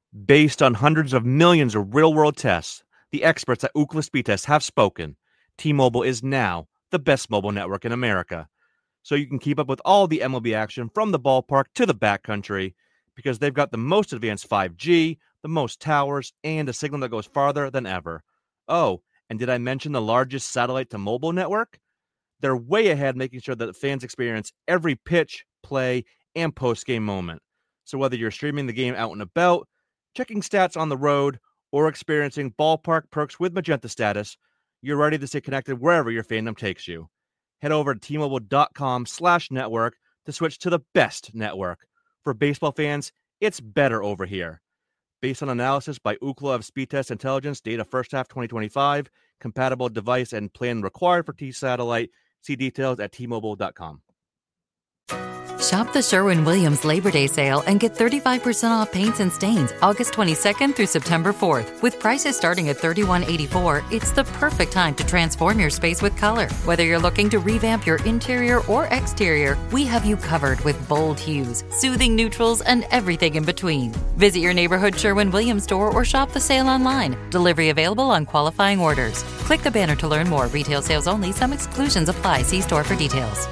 Based on hundreds of millions of real-world tests, the experts at Ookla Speed Test have spoken. T-Mobile is now the best mobile network in America. So you can keep up with all the MLB action from the ballpark to the backcountry because they've got the most advanced 5G, the most towers, and a signal that goes farther than ever. Oh, and did I mention the largest satellite-to-mobile network? They're way ahead, making sure that fans experience every pitch, play, and post-game moment. So whether you're streaming the game out and about, checking stats on the road, or experiencing ballpark perks with Magenta Status, you're ready to stay connected wherever your fandom takes you. Head over to T-Mobile.com/network to switch to the best network. For baseball fans, it's better over here. Based on analysis by Ookla of Speed Test Intelligence, data first half 2025, compatible device and plan required for T-Satellite. See details at T-Mobile.com. Shop the Sherwin-Williams Labor Day sale and get 35% off paints and stains August 22nd through September 4th. With prices starting at $31.84, it's the perfect time to transform your space with color. Whether you're looking to revamp your interior or exterior, we have you covered with bold hues, soothing neutrals, and everything in between. Visit your neighborhood Sherwin-Williams store or shop the sale online. Delivery available on qualifying orders. Click the banner to learn more. Retail sales only. Some exclusions apply. See store for details.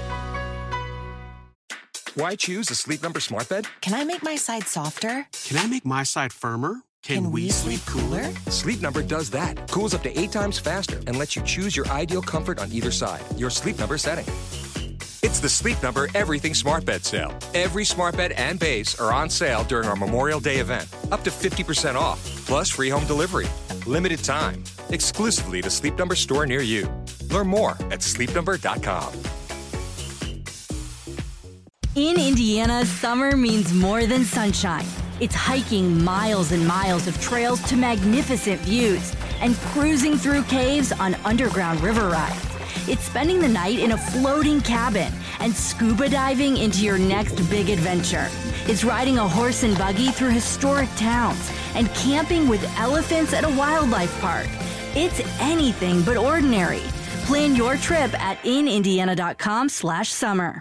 Why choose a Sleep Number smart bed? Can I make my side softer? Can I make my side firmer? Can we sleep cooler? Sleep Number does that. Cools up to 8 times faster and lets you choose your ideal comfort on either side. Your Sleep Number setting. It's the Sleep Number Everything Smart Bed sale. Every smart bed and base are on sale during our Memorial Day event. Up to 50% off, plus free home delivery. Limited time. Exclusively to Sleep Number store near you. Learn more at sleepnumber.com. In Indiana, summer means more than sunshine. It's hiking miles and miles of trails to magnificent views and cruising through caves on underground river rides. It's spending the night in a floating cabin and scuba diving into your next big adventure. It's riding a horse and buggy through historic towns and camping with elephants at a wildlife park. It's anything but ordinary. Plan your trip at inindiana.com/summer.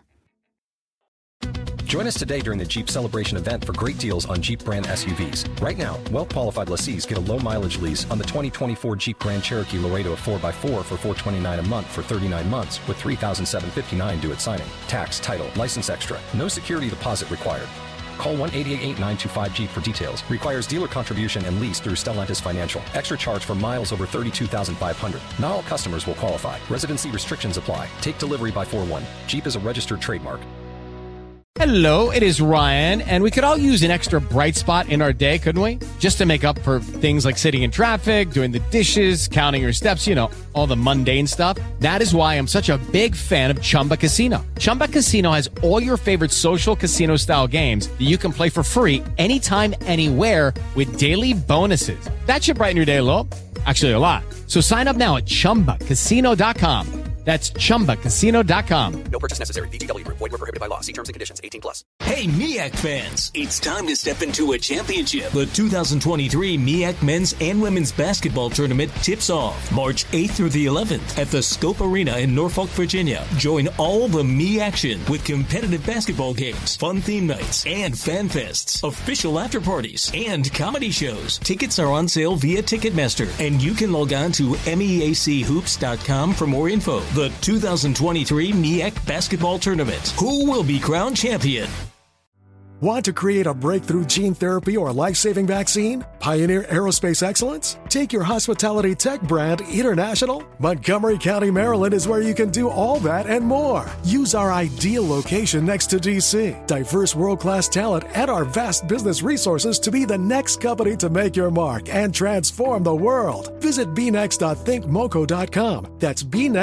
Join us today during the Jeep Celebration event for great deals on Jeep brand SUVs. Right now, well-qualified lessees get a low-mileage lease on the 2024 Jeep Grand Cherokee Laredo 4x4 for $429 a month for 39 months with $3,759 due at signing. Tax, title, license extra. No security deposit required. Call 1-888-925-JEEP for details. Requires dealer contribution and lease through Stellantis Financial. Extra charge for miles over 32,500. Not all customers will qualify. Residency restrictions apply. Take delivery by 4/1. Jeep is a registered trademark. Hello, it is Ryan, and we could all use an extra bright spot in our day, couldn't we? Just to make up for things like sitting in traffic, doing the dishes, counting your steps, you know, all the mundane stuff. That is why I'm such a big fan of Chumba Casino. Chumba Casino has all your favorite social casino-style games that you can play for free anytime, anywhere with daily bonuses. That should brighten your day a little. Actually, a lot. So sign up now at ChumbaCasino.com. That's ChumbaCasino.com. No purchase necessary. VGW Group. Void where prohibited by law. See terms and conditions. 18+. Hey, MEAC fans. It's time to step into a championship. The 2023 MEAC Men's and Women's Basketball Tournament tips off March 8th through the 11th at the Scope Arena in Norfolk, Virginia. Join all the MEAC action with competitive basketball games, fun theme nights, and fan fests, official after parties, and comedy shows. Tickets are on sale via Ticketmaster, and you can log on to meachoops.com for more info. The 2023 MEAC Basketball Tournament. Who will be crowned champion? Want to create a breakthrough gene therapy or life-saving vaccine? Pioneer aerospace excellence? Take your hospitality tech brand international? Montgomery County, Maryland is where you can do all that and more. Use our ideal location next to D.C., diverse world-class talent, and our vast business resources to be the next company to make your mark and transform the world. Visit bnext.thinkmoco.com. That's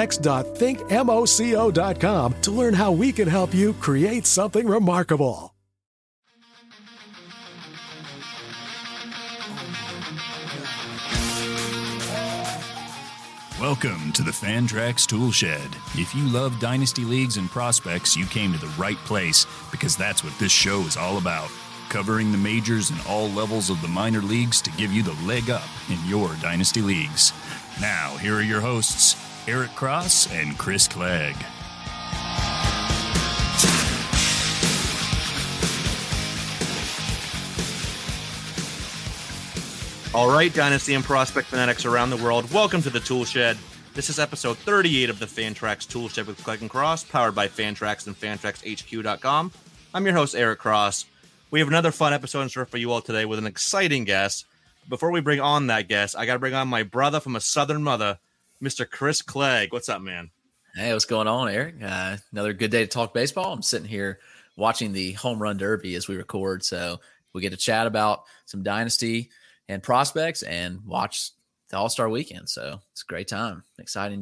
bnext.thinkmoco.com to learn how we can help you create something remarkable. Welcome to the Fantrax Tool Shed. If you love Dynasty Leagues and prospects, you came to the right place because that's what this show is all about. Covering the majors and all levels of the minor leagues to give you the leg up in your Dynasty Leagues. Now, here are your hosts, Eric Cross and Chris Clegg. All right, Dynasty and Prospect fanatics around the world, welcome to the Tool Shed. This is episode 38 of the Fantrax Tool Shed with Clegg and Cross, powered by Fantrax and FantraxHQ.com. I'm your host, Eric Cross. We have another fun episode in store for you all today with an exciting guest. Before we bring on that guest, I got to bring on my brother from a southern mother, Mr. Chris Clegg. What's up, man? Hey, what's going on, Eric? Another good day to talk baseball. I'm sitting here watching the Home Run Derby as we record, so we get to chat about some Dynasty and prospects and watch the All-Star weekend. So it's a great time. Exciting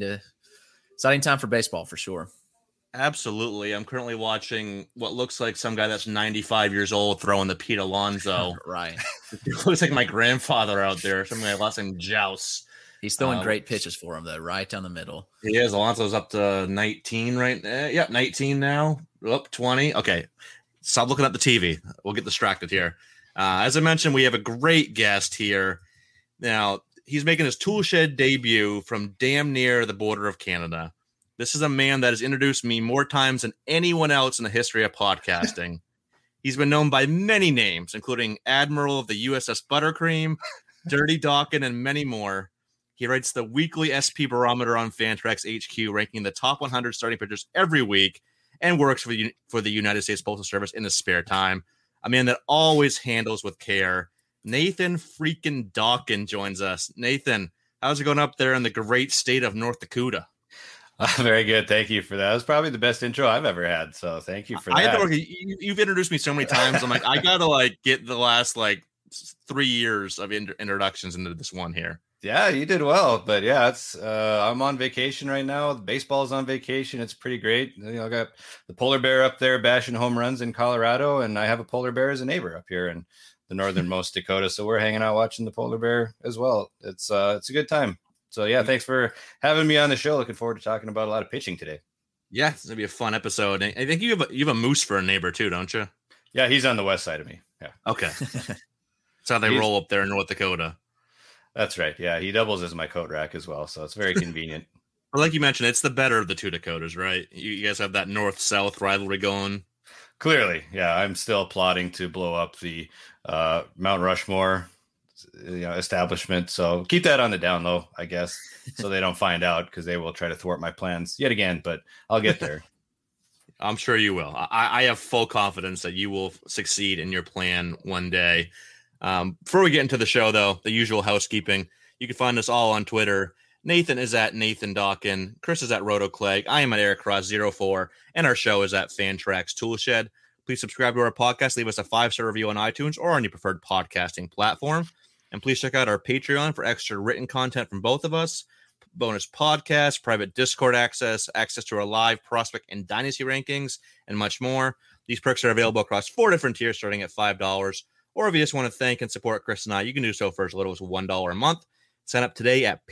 time for baseball for sure. Absolutely. I'm currently watching what looks like some guy that's 95 years old throwing the Pete Alonso. Right. It looks like my grandfather out there. Some guy lost in Joust. He's throwing great pitches for him, though, right down the middle. He is. Alonso's up to 19 right now. Yep, 19 now. Up 20. Okay. Stop looking at the TV. We'll get distracted here. As I mentioned, we have a great guest here. Now, he's making his Tool Shed debut from damn near the border of Canada. This is a man that has introduced me more times than anyone else in the history of podcasting. He's been known by many names, including Admiral of the USS Buttercream, Dirty Dawkin, and many more. He writes the weekly SP Barometer on Fantrax HQ, ranking the top 100 starting pitchers every week, and works for the United States Postal Service in his spare time. A man that always handles with care. Nathan freaking Dawkin joins us. Nathan, how's it going up there in the great state of North Dakota? Very good. Thank you for that. That was probably the best intro I've ever had. So thank you for that. You've introduced me so many times. I'm like, I got to get the last 3 years of introductions into this one here. Yeah, you did well. But yeah, it's I'm on vacation right now. Baseball's on vacation. It's pretty great. I got the polar bear up there bashing home runs in Colorado, and I have a polar bear as a neighbor up here in the northernmost Dakota. So we're hanging out watching the polar bear as well. It's a good time. So yeah, thanks for having me on the show. Looking forward to talking about a lot of pitching today. Yeah, it's gonna be a fun episode. I think you have a moose for a neighbor too, don't you? Yeah, he's on the west side of me. Yeah. Okay. That's how they roll up there in North Dakota. That's right. Yeah, he doubles as my coat rack as well, so it's very convenient. Well, like you mentioned, it's the better of the two Dakotas, right? You guys have that north-south rivalry going. Clearly, yeah. I'm still plotting to blow up the Mount Rushmore establishment, so keep that on the down low, I guess, so they don't find out, because they will try to thwart my plans yet again, but I'll get there. I'm sure you will. I have full confidence that you will succeed in your plan one day. Before we get into the show, though, the usual housekeeping, you can find us all on Twitter. Nathan is at Nathan Dawkin. Chris is at Roto Clegg. I am at Eric Cross 04, and our show is at Fantrax Tool Shed. Please subscribe to our podcast. Leave us a 5-star review on iTunes or on your preferred podcasting platform. And please check out our Patreon for extra written content from both of us, bonus podcasts, private Discord access to our live prospect and dynasty rankings, and much more. These perks are available across 4 different tiers starting at $5. Or if you just want to thank and support Chris and I, you can do so for as little as $1 a month. Sign up today at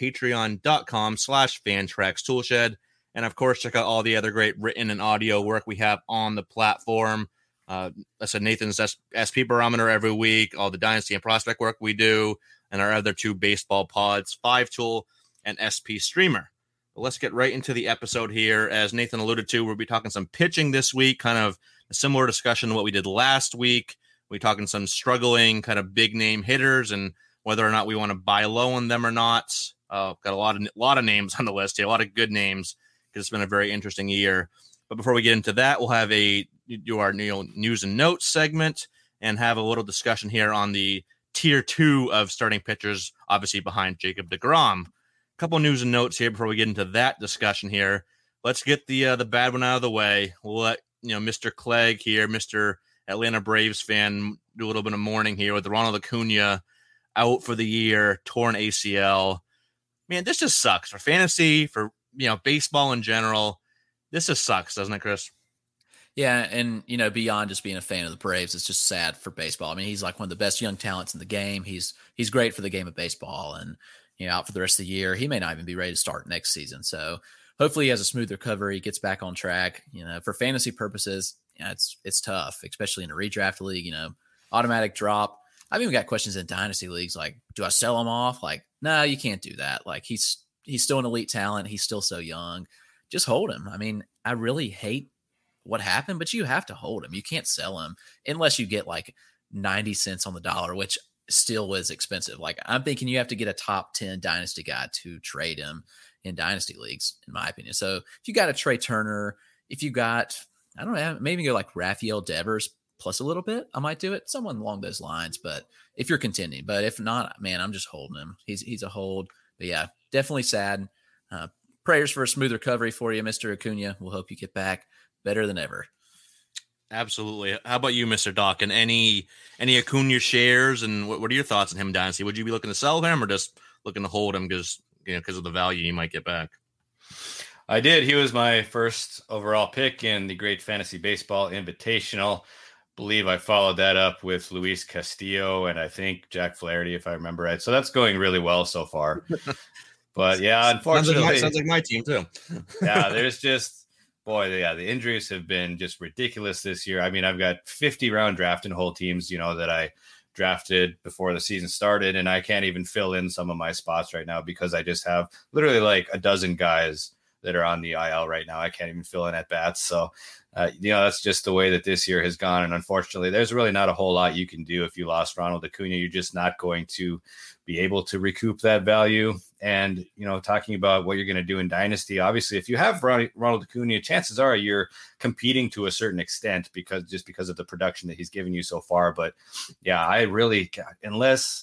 patreon.com/FantraxToolshed. And of course, check out all the other great written and audio work we have on the platform. I said Nathan's SP Barometer every week, all the Dynasty and Prospect work we do, and our other 2 baseball pods, 5-Tool and SP Streamer. But let's get right into the episode here. As Nathan alluded to, we'll be talking some pitching this week, kind of a similar discussion to what we did last week. We're talking some struggling kind of big name hitters and whether or not we want to buy low on them or not. Got a lot of names on the list here, a lot of good names, because it's been a very interesting year. But before we get into that, we'll have do our news and notes segment and have a little discussion here on the tier 2 of starting pitchers, obviously behind Jacob deGrom. A couple news and notes here before we get into that discussion here. Let's get the bad one out of the way. We'll let Mr. Clegg here, Mr. Atlanta Braves fan, do a little bit of mourning here with Ronald Acuna out for the year, torn ACL. Man, this just sucks for fantasy, for baseball in general. This just sucks, doesn't it, Chris? Yeah, and beyond just being a fan of the Braves, it's just sad for baseball. I mean, he's like one of the best young talents in the game. He's great for the game of baseball, and out for the rest of the year. He may not even be ready to start next season. So hopefully he has a smooth recovery, gets back on track. For fantasy purposes, it's tough, especially in a redraft league, automatic drop. I've even got questions in dynasty leagues like, do I sell him off? Like, no, you can't do that. Like, he's still an elite talent. He's still so young. Just hold him. I mean, I really hate what happened, but you have to hold him. You can't sell him unless you get like 90 cents on the dollar, which still was expensive. Like, I'm thinking you have to get a top 10 dynasty guy to trade him in dynasty leagues, in my opinion. So if you got a Trey Turner, if you got, I don't know, maybe go like Rafael Devers plus a little bit, I might do it. Someone along those lines. But if you're contending, but if not, man, I'm just holding him. He's a hold. But yeah, definitely sad. Prayers for a smooth recovery for you, Mr. Acuna. We'll hope you get back better than ever. Absolutely. How about you, Mr. Doc? And any Acuna shares, and what are your thoughts on him, Dynasty? Would you be looking to sell him or just looking to hold him because of the value you might get back? I did. He was my first overall pick in the Great Fantasy Baseball Invitational. Believe I followed that up with Luis Castillo and I think Jack Flaherty, if I remember right. So that's going really well so far. But yeah, unfortunately, sounds like my team too. Yeah, there's just the injuries have been just ridiculous this year. I mean, I've got 50 round draft and whole teams, that I drafted before the season started, and I can't even fill in some of my spots right now because I just have literally like a dozen guys that are on the IL right now. I can't even fill in at bats. So, that's just the way that this year has gone. And unfortunately, there's really not a whole lot you can do if you lost Ronald Acuna. You're just not going to be able to recoup that value. And, talking about what you're going to do in Dynasty, obviously, if you have Ronald Acuna, chances are you're competing to a certain extent because of the production that he's given you so far. But yeah, I really, unless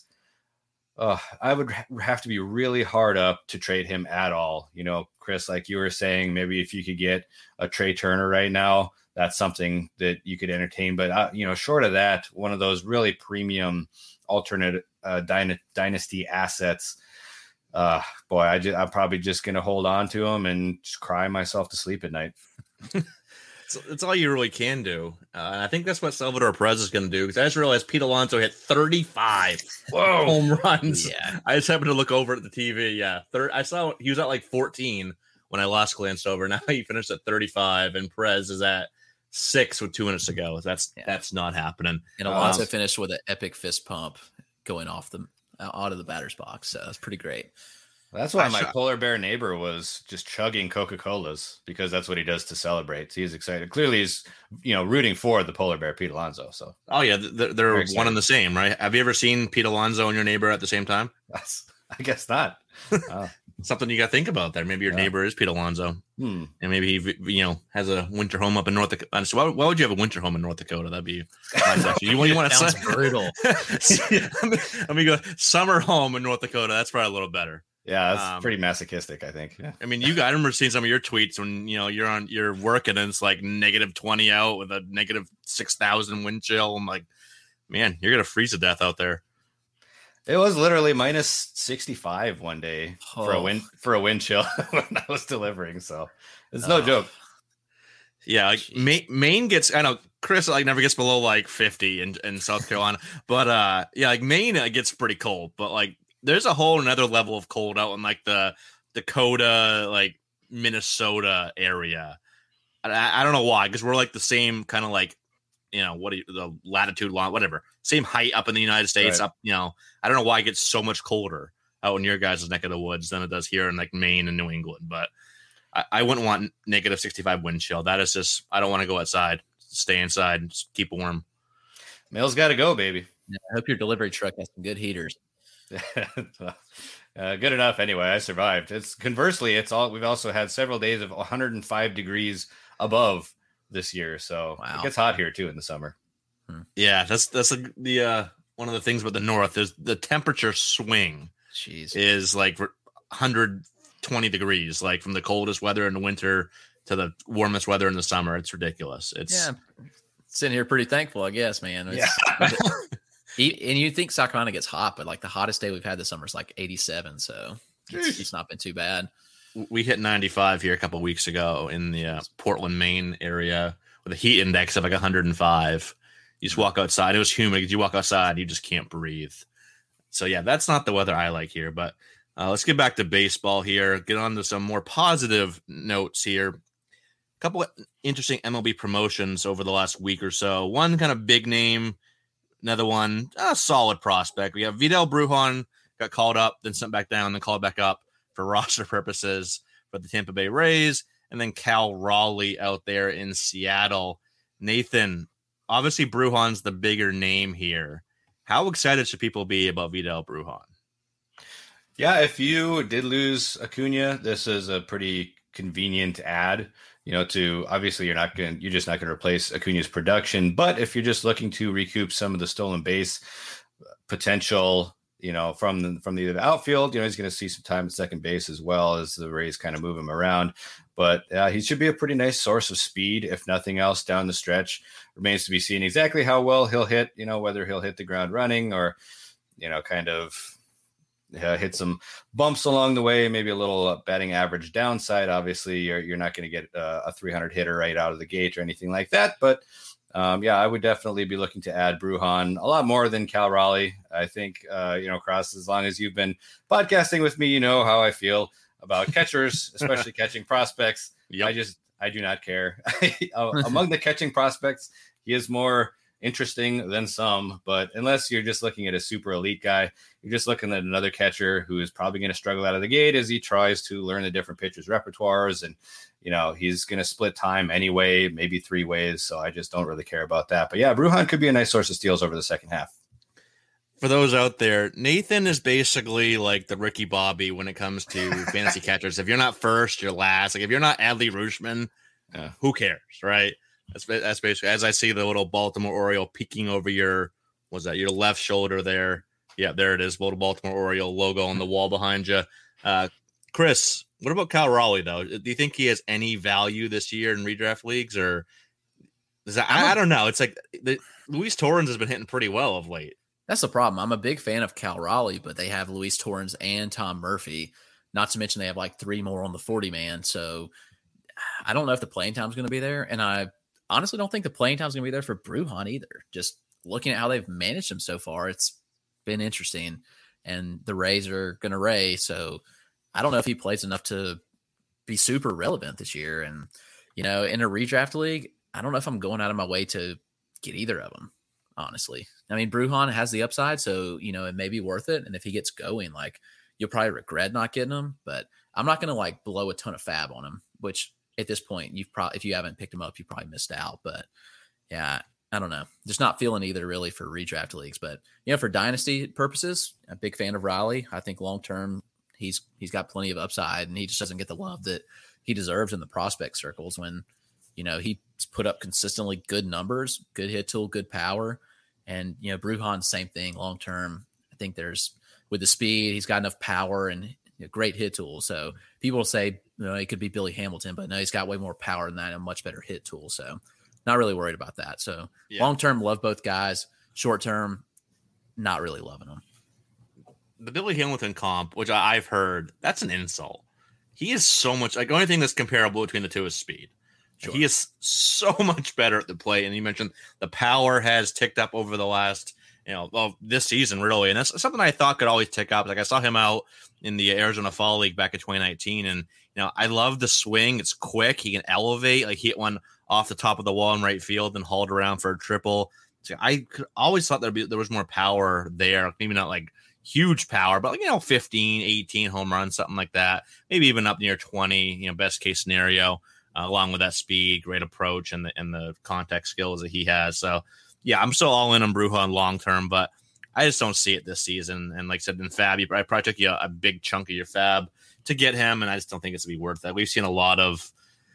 I would have to be really hard up to trade him at all. Chris, like you were saying, maybe if you could get a Trey Turner right now, that's something that you could entertain. But, short of that, one of those really premium alternate dynasty assets, I'm probably just going to hold on to him and just cry myself to sleep at night. It's all you really can do. And I think that's what Salvador Perez is going to do, because I just realized Pete Alonso hit 35 home runs. Yeah. I just happened to look over at the TV. Yeah. I saw he was at like 14 when I last glanced over. Now he finished at 35, and Perez is at 6 with 2 minutes to go. That's not happening. And Alonso finished with an epic fist pump going out of the batter's box. So that's pretty great. That's why my polar bear neighbor was just chugging Coca-Colas, because that's what he does to celebrate. So he's excited. Clearly he's, rooting for the polar bear, Pete Alonso. So, oh yeah, they're one and the same, right? Have you ever seen Pete Alonso and your neighbor at the same time? I guess not. Something you got to think about there. Maybe your neighbor is Pete Alonso, and maybe he, has a winter home up in North Dakota. So why would you have a winter home in North Dakota? That'd be nice, actually. You want to sounds brutal. I mean, go summer home in North Dakota. That's probably a little better. Yeah, that's pretty masochistic, I think. Yeah. I mean, I remember seeing some of your tweets when you're working and it's like -20 out with a -6,000 wind chill. I'm like, man, you're gonna freeze to death out there. It was literally -65 one day for a wind chill when I was delivering. So it's no joke. Yeah, like Maine gets. I know Chris never gets below like 50 in South Carolina, but like Maine gets pretty cold, but like. There's a whole another level of cold out in like the Dakota, like Minnesota area. I don't know why, because we're like the same kind of like, the latitude line, whatever, same height up in the United States. Right. Up, I don't know why it gets so much colder out in your guys' neck of the woods than it does here in like Maine and New England. But I wouldn't want -65 wind chill. That is just, I don't want to go outside. Stay inside and just keep warm. Mail's got to go, baby. Yeah, I hope your delivery truck has some good heaters. Good enough anyway. I survived. We've also had several days of 105 degrees above this year, so It gets hot here too in the summer. Yeah, that's the one of the things with the north is the temperature swing. Is like 120 degrees, like from the coldest weather in the winter to the warmest weather in the summer. It's ridiculous. Sitting here pretty thankful, I guess, man. And you think South Carolina gets hot, but like the hottest day we've had this summer is like 87. So it's not been too bad. We hit 95 here a couple of weeks ago in the Portland, Maine area with a heat index of like 105. You just walk outside. It was humid. You walk outside, you just can't breathe. So yeah, that's not the weather I like here. But let's get back to baseball here. Get on to some more positive notes here. A couple of interesting MLB promotions over the last week or so. One kind of big name. Another one, a solid prospect. We have Vidal Brujan, got called up, then sent back down, then called back up for roster purposes for the Tampa Bay Rays. And then Cal Raleigh out there in Seattle. Nathan, obviously Brujan's the bigger name here. How excited should people be about Vidal Brujan? Yeah, if you did lose Acuna, this is a pretty convenient add. To obviously you're just not going to replace Acuna's production, but if you're just looking to recoup some of the stolen base potential, from the outfield, he's going to see some time at second base as well as the Rays kind of move him around. But he should be a pretty nice source of speed, if nothing else, down the stretch. Remains to be seen exactly how well he'll hit, whether he'll hit the ground running or, kind of hit some bumps along the way, maybe a little batting average downside. Obviously, you're not going to get a 300 hitter right out of the gate or anything like that. But I would definitely be looking to add Brujan a lot more than Cal Raleigh. I think, Cross, as long as you've been podcasting with me, you know how I feel about catchers, especially catching prospects. Yep. I do not care. Among the catching prospects, he is more interesting than some, but unless you're just looking at a super elite guy, you're just looking at another catcher who is probably going to struggle out of the gate as he tries to learn the different pitchers' repertoires. And, he's going to split time anyway, maybe 3 ways. So I just don't really care about that. But yeah, Brujan could be a nice source of steals over the second half. For those out there, Nathan is basically like the Ricky Bobby when it comes to fantasy catchers. If you're not first, you're last. Like if you're not Adley Rutschman, who cares, right? That's basically, as I see the little Baltimore Oriole peeking over your left shoulder there. Yeah, there it is. Little Baltimore Oriole logo on the wall behind you. Chris, what about Cal Raleigh, though? Do you think he has any value this year in redraft leagues? Or I don't know. It's like Luis Torrens has been hitting pretty well of late. That's the problem. I'm a big fan of Cal Raleigh, but they have Luis Torrens and Tom Murphy. Not to mention they have like 3 more on the 40-man. So I don't know if the playing time is going to be there. And I honestly don't think the playing time is going to be there for Brujan either. Just looking at how they've managed him so far, it's been interesting. And the Rays are going to Ray. So I don't know if he plays enough to be super relevant this year. And, in a redraft league, I don't know if I'm going out of my way to get either of them, honestly. I mean, Brujan has the upside, so, it may be worth it. And if he gets going, you'll probably regret not getting him. But I'm not going to, blow a ton of fab on him, which at this point, if you haven't picked him up, you probably missed out. But, yeah, I don't know. Just not feeling either really for redraft leagues. But, for dynasty purposes, a big fan of Raleigh. I think long-term, he's got plenty of upside, and he just doesn't get the love that he deserves in the prospect circles when, he's put up consistently good numbers, good hit tool, good power. And, Brujan, same thing long-term. I think with the speed, he's got enough power and great hit tool. So people will say, he could be Billy Hamilton, but no, he's got way more power than that and a much better hit tool. So not really worried about that. So long-term, love both guys. Short-term, not really loving them. The Billy Hamilton comp, which I've heard, that's an insult. He is so much the only thing that's comparable between the two is speed. Sure. He is so much better at the plate. And you mentioned the power has ticked up over the last, this season, really. And that's something I thought could always tick up. I saw him out in the Arizona Fall League back in 2019. And, I love the swing. It's quick. He can elevate. He hit one off the top of the wall in right field and hauled around for a triple. So I always thought there was more power there. Maybe not huge power, but 15, 18 home runs, something like that. Maybe even up near 20, best case scenario. Along with that speed, great approach, and the contact skills that he has. So, yeah, I'm still all in on Brujan long term, but I just don't see it this season. And like I said, in fab, I probably took you a big chunk of your fab to get him, and I just don't think it's going to be worth that. We've seen a lot of,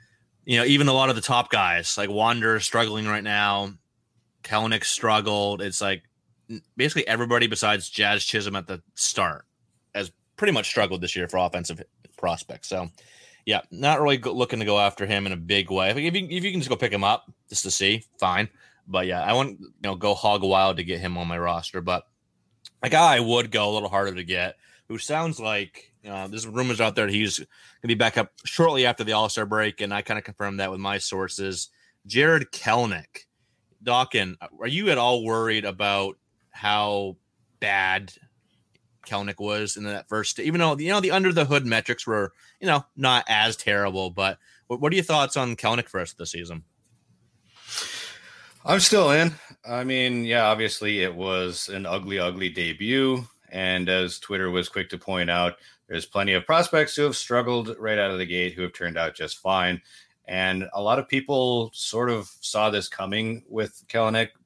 even a lot of the top guys, like Wander struggling right now. Kelenic struggled. It's basically everybody besides Jazz Chisholm at the start has pretty much struggled this year for offensive prospects. So, yeah, not really looking to go after him in a big way. If you can just go pick him up just to see, fine. But yeah, I wouldn't go hog wild to get him on my roster. But a guy I would go a little harder to get, who sounds like there's rumors out there that he's going to be back up shortly after the All-Star break, and I kind of confirmed that with my sources. Jarred Kelenic. Dawkin, are you at all worried about how bad Kelenic was in that first, even though the under the hood metrics were not as terrible, but what are your thoughts on Kelenic for us this season? I'm still in. I mean, yeah, obviously it was an ugly debut, and as Twitter was quick to point out, there's plenty of prospects who have struggled right out of the gate who have turned out just fine. And a lot of people sort of saw this coming with Kelenic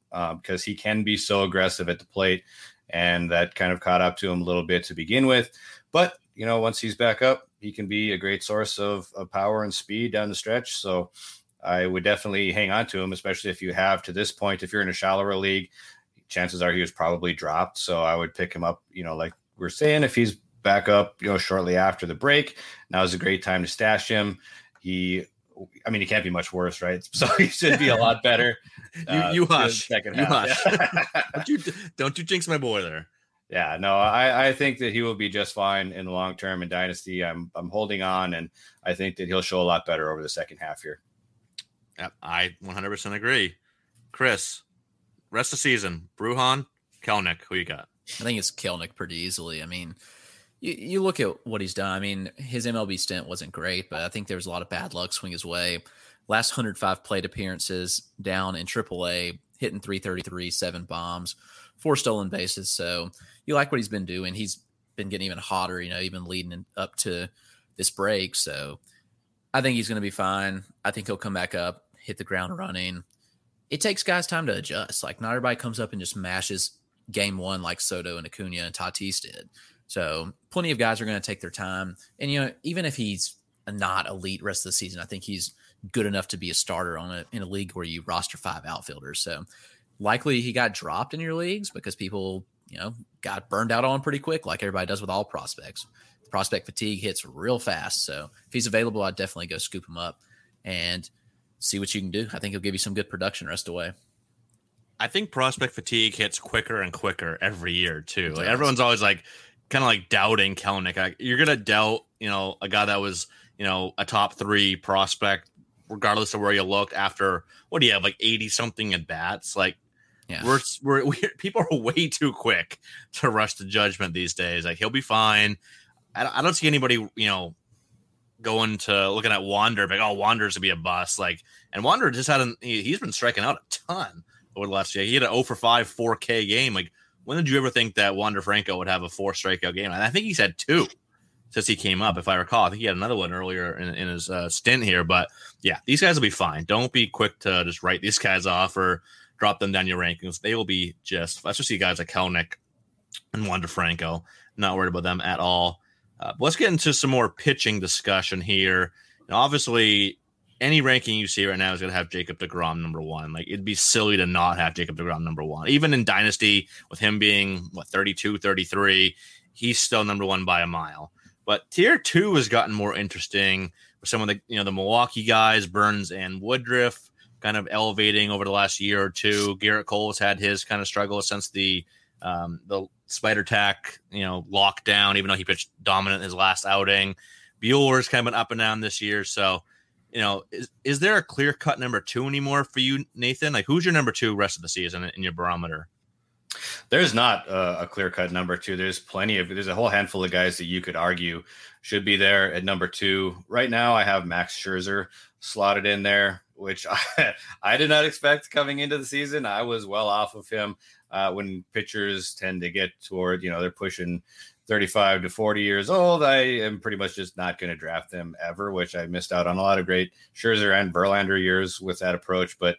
because he can be so aggressive at the plate, and that kind of caught up to him a little bit to begin with. But, once he's back up, he can be a great source of power and speed down the stretch. So I would definitely hang on to him, especially if you have to this point. If you're in a shallower league, chances are he was probably dropped. So I would pick him up, like we're saying, if he's back up, shortly after the break. Now is a great time to stash him. He can't be much worse, right? So he should be a lot better. You hush. Second you half. hush. Don't you jinx my boy there. Yeah, no, I think that he will be just fine in the long term in Dynasty. I'm holding on, and I think that he'll show a lot better over the second half here. Yep, I 100% agree. Chris, rest of the season, Brujan, Kelenic, who you got? I think it's Kelenic pretty easily. I mean, you look at what he's done. I mean, his MLB stint wasn't great, but I think there was a lot of bad luck swing his way. Last 105 plate appearances down in AAA, hitting .333, 7 bombs, 4 stolen bases. So you like what he's been doing. He's been getting even hotter, even leading up to this break. So I think he's going to be fine. I think he'll come back up, hit the ground running. It takes guys time to adjust. Like, not everybody comes up and just mashes game one like Soto and Acuna and Tatis did. So plenty of guys are going to take their time. And, even if he's not elite rest of the season, I think he's good enough to be a starter in a league where you roster 5 outfielders. So likely he got dropped in your leagues because people, got burned out on pretty quick, like everybody does with all prospects. Prospect fatigue hits real fast. So if he's available, I'd definitely go scoop him up and see what you can do. I think he'll give you some good production rest of the way. I think prospect fatigue hits quicker and quicker every year too. Like, everyone's always like kind of like doubting Kelenic. You're going to doubt, a guy that was, a top 3 prospect, regardless of where you looked after, what do you have, like 80 something at bats? Like, yeah, we're people are way too quick to rush to judgment these days. Like, he'll be fine. I don't see anybody, going to looking at Wander, like, oh, Wander's to be a bust. Like, and Wander just he's been striking out a ton over the last year. He had an 0 for 5 4K game. Like, when did you ever think that Wander Franco would have a 4 strikeout game? And I think he's had 2 since he came up, if I recall. I think he had another one earlier in his stint here. But yeah, these guys will be fine. Don't be quick to just write these guys off or drop them down your rankings. They will be especially guys like Kelenic and Wander Franco. Not worried about them at all. Let's get into some more pitching discussion here. And obviously, any ranking you see right now is going to have Jacob deGrom number 1. Like, it'd be silly to not have Jacob deGrom number 1. Even in Dynasty, with him being, 32, 33, he's still number 1 by a mile. But tier 2 has gotten more interesting with some of the, the Milwaukee guys, Burns and Woodruff, kind of elevating over the last year or two. Garrett Cole has had his kind of struggle since the spider tack, lockdown, even though he pitched dominant his last outing. Bueller's kind of been up and down this year. So, is there a clear-cut number 2 anymore for you, Nathan? Like, who's your number 2 rest of the season in your barometer? There's not a clear-cut number 2. There's a whole handful of guys that you could argue should be there at number 2. Right now, I have Max Scherzer slotted in there, which I did not expect coming into the season. I was well off of him. When pitchers tend to get toward, they're pushing 35 to 40 years old, I am pretty much just not going to draft them ever, which I missed out on a lot of great Scherzer and Verlander years with that approach. But,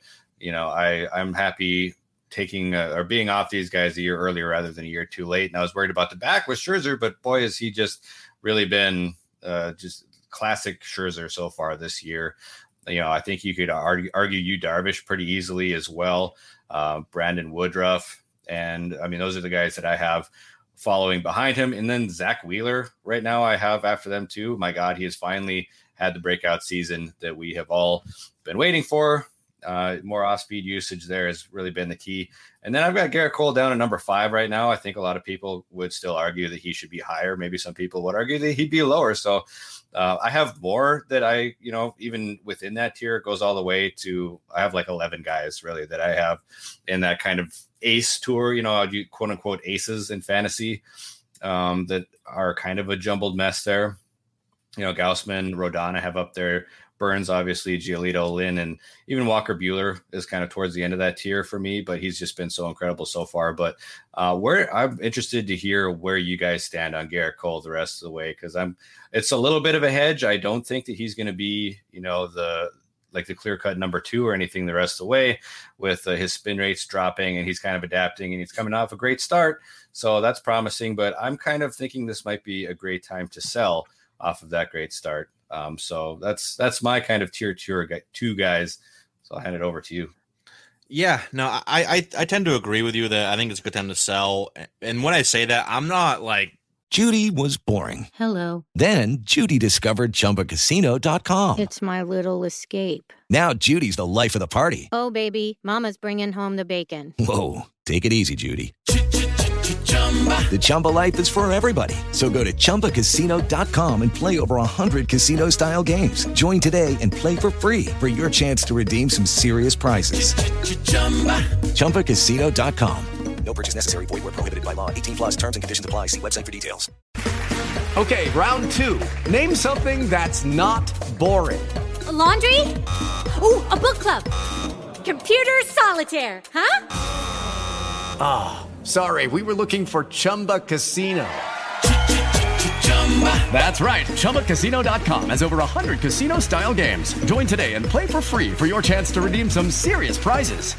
I'm happy taking or being off these guys a year earlier rather than a year too late. And I was worried about the back with Scherzer, but boy, has he just really been just classic Scherzer so far this year. I think you could argue Yu Darvish pretty easily as well. Brandon Woodruff. And those are the guys that I have following behind him. And then Zach Wheeler right now I have after them too. My God, he has finally had the breakout season that we have all been waiting for. More off-speed usage there has really been the key. And then I've got Garrett Cole down at number 5 right now. I think a lot of people would still argue that he should be higher. Maybe some people would argue that he'd be lower. So I have more that I, even within that tier, it goes all the way to, I have like 11 guys really that I have in that kind of ace tour, quote unquote aces in fantasy that are kind of a jumbled mess there. Gausman, Rodon I have up there. Burns, obviously, Giolito, Lynn, and even Walker Buehler is kind of towards the end of that tier for me, but he's just been so incredible so far. But where I'm interested to hear where you guys stand on Garrett Cole the rest of the way, because it's a little bit of a hedge. I don't think that he's going to be, like the clear-cut number 2 or anything the rest of the way, with his spin rates dropping, and he's kind of adapting, and he's coming off a great start. So that's promising, but I'm kind of thinking this might be a great time to sell off of that great start. So that's my kind of tier 2 guys. So I'll hand it over to you. Yeah, no, I tend to agree with you that I think it's a good time to sell. And when I say that, I'm not like, Judy was boring. Hello. Then Judy discovered ChumbaCasino.com. It's my little escape. Now Judy's the life of the party. Oh, baby, mama's bringing home the bacon. Whoa, take it easy, Judy. The Chumba life is for everybody. So go to ChumbaCasino.com and play over 100 casino-style games. Join today and play for free for your chance to redeem some serious prizes. ChumbaCasino.com. No purchase necessary. Void where prohibited by law. 18+ terms and conditions apply. See website for details. Okay, round 2. Name something that's not boring. A laundry? Ooh, a book club. Computer solitaire, huh? Ah, sorry. We were looking for Chumba Casino. That's right. ChumbaCasino.com has over 100 casino-style games. Join today and play for free for your chance to redeem some serious prizes.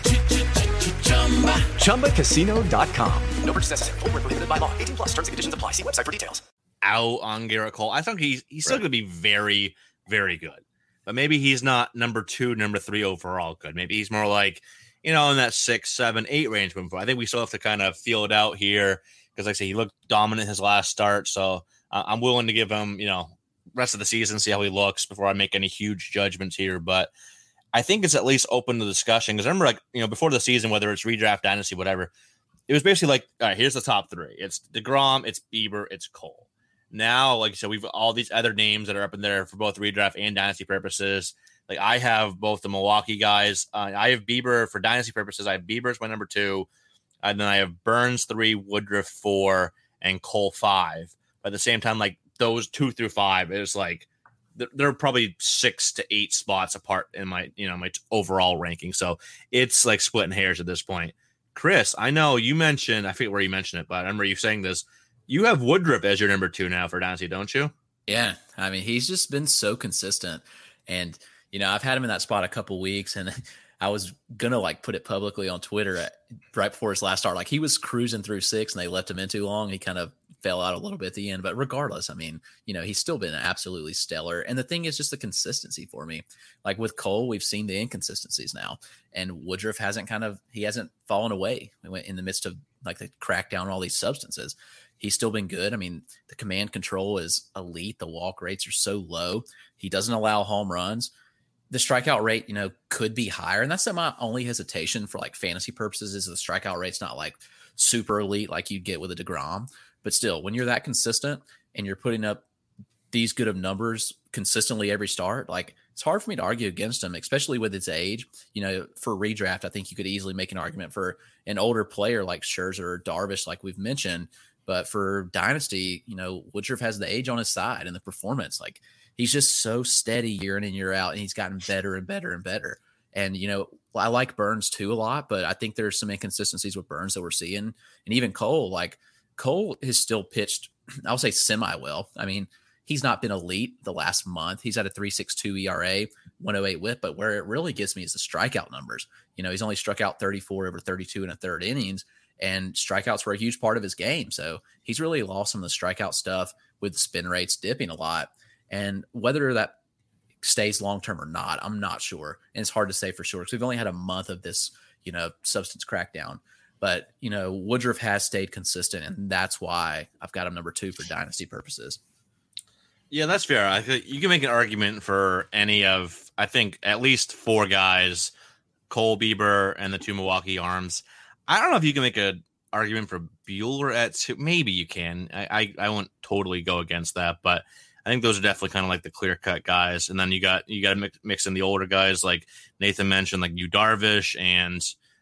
ChumbaCasino.com. No purchase necessary. Void where prohibited by law. 18+ terms and conditions apply. See website for details. Out on Garrett Cole. I think he's still going to be very, very good. But maybe he's not number 2, number 3 overall good. Maybe he's more like, in that 6, 7, 8 range. I think we still have to kind of feel it out here because, like I say, he looked dominant his last start. So I'm willing to give him, rest of the season, see how he looks before I make any huge judgments here. But I think it's at least open to discussion because remember, before the season, whether it's redraft, dynasty, whatever, it was basically like, all right, here's the top 3. It's DeGrom, it's Bieber, it's Cole. Now, like I said, we've all these other names that are up in there for both redraft and dynasty purposes. Like I have both the Milwaukee guys. I have Bieber for dynasty purposes. I have Bieber as my number 2. And then I have Burns 3, Woodruff 4, and Cole 5. But at the same time, like those 2 through 5 is like, they're probably 6 to 8 spots apart in my, my overall ranking. So it's like splitting hairs at this point. Chris, I know you mentioned, I forget where you mentioned it, but I remember you saying this. You have Woodruff as your number 2 now for dynasty, don't you? Yeah. I mean, he's just been so consistent. And, I've had him in that spot a couple weeks, and I was going to put it publicly on Twitter right before his last start. Like he was cruising through 6 and they left him in too long. He kind of fell out a little bit at the end, but regardless, I mean, he's still been absolutely stellar. And the thing is just the consistency for me. Like with Cole, we've seen the inconsistencies now, and Woodruff hasn't fallen away. We went in the midst of the crackdown on all these substances. He's still been good. I mean, the command control is elite. The walk rates are so low. He doesn't allow home runs. The strikeout rate, could be higher. And that's my only hesitation for fantasy purposes is the strikeout rate's not super elite like you'd get with a DeGrom. But still, when you're that consistent and you're putting up these good of numbers consistently every start, it's hard for me to argue against him, especially with his age. For redraft, I think you could easily make an argument for an older player like Scherzer or Darvish, like we've mentioned. But for dynasty, Woodruff has the age on his side and the performance. He's just so steady year in and year out, and he's gotten better and better and better. And, I like Burns too a lot, but I think there's some inconsistencies with Burns that we're seeing. And even Cole, Cole has still pitched, I'll say semi-well. I mean, he's not been elite the last month. He's at a 3.62 ERA, 108 whip, but where it really gets me is the strikeout numbers. He's only struck out 34 over 32 in a third innings, and strikeouts were a huge part of his game. So he's really lost some of the strikeout stuff with spin rates dipping a lot. And whether that stays long-term or not, I'm not sure. And it's hard to say for sure because we've only had a month of this, substance crackdown. But, Woodruff has stayed consistent, and that's why I've got him number 2 for dynasty purposes. Yeah, that's fair. I think you can make an argument for any of, I think, at least 4 guys, Cole, Bieber, and the 2 Milwaukee arms. I don't know if you can make an argument for Buehler at 2. Maybe you can. I won't totally go against that, but I think those are definitely kind of like the clear-cut guys. And then you got to mix in the older guys like Nathan mentioned, like Yu Darvish and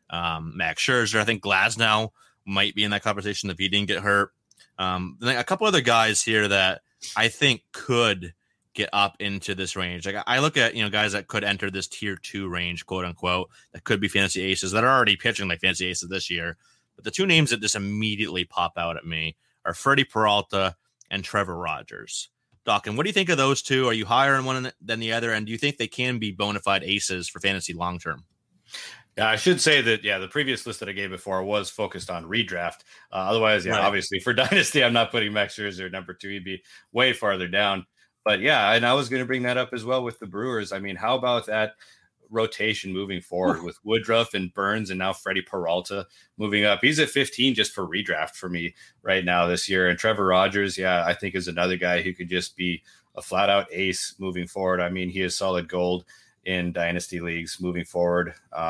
Max Scherzer. I think Glasnow might be in that conversation if he didn't get hurt. Then a couple other guys here that I think could get up into this range. Like I look at, guys that could enter this tier 2 range, quote unquote, that could be fantasy aces that are already pitching like fantasy aces this year. But the 2 names that just immediately pop out at me are Freddie Peralta and Trevor Rogers. Dawkin, what do you think of those two? Are you higher on one than the other? And do you think they can be bona fide aces for fantasy long term? Yeah, I should say that, the previous list that I gave before was focused on redraft. Otherwise, right. Obviously for Dynasty, I'm not putting Max Scherzer number 2. He'd be way farther down. But yeah, and I was going to bring that up as well with the Brewers. I mean, how about that rotation moving forward with Woodruff and Burns and now Freddie Peralta moving up? He's at 15 just for redraft for me right now this year. And Trevor Rogers, I think is another guy who could just be a flat out ace moving forward. I mean, he is solid gold in dynasty leagues moving forward.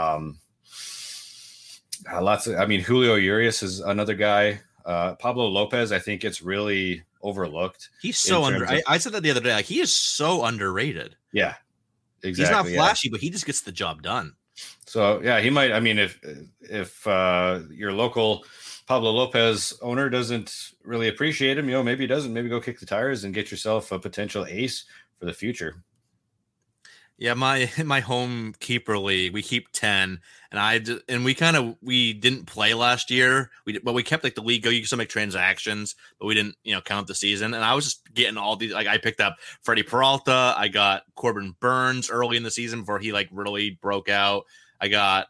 Julio Urias is another guy. Pablo Lopez, I think it's really overlooked. He's so I said that the other day. Like, he is so underrated. Yeah, exactly. He's not flashy, but he just gets the job done. So yeah, he might. I mean, if your local Pablo Lopez owner doesn't really appreciate him, maybe he doesn't. Maybe go kick the tires and get yourself a potential ace for the future. Yeah, my home keeper league, we keep 10, and we didn't play last year. But we kept like the league go. You can still make transactions, but we didn't count the season. And I was just getting all these. Like, I picked up Freddie Peralta, I got Corbin Burns early in the season before he like really broke out. I got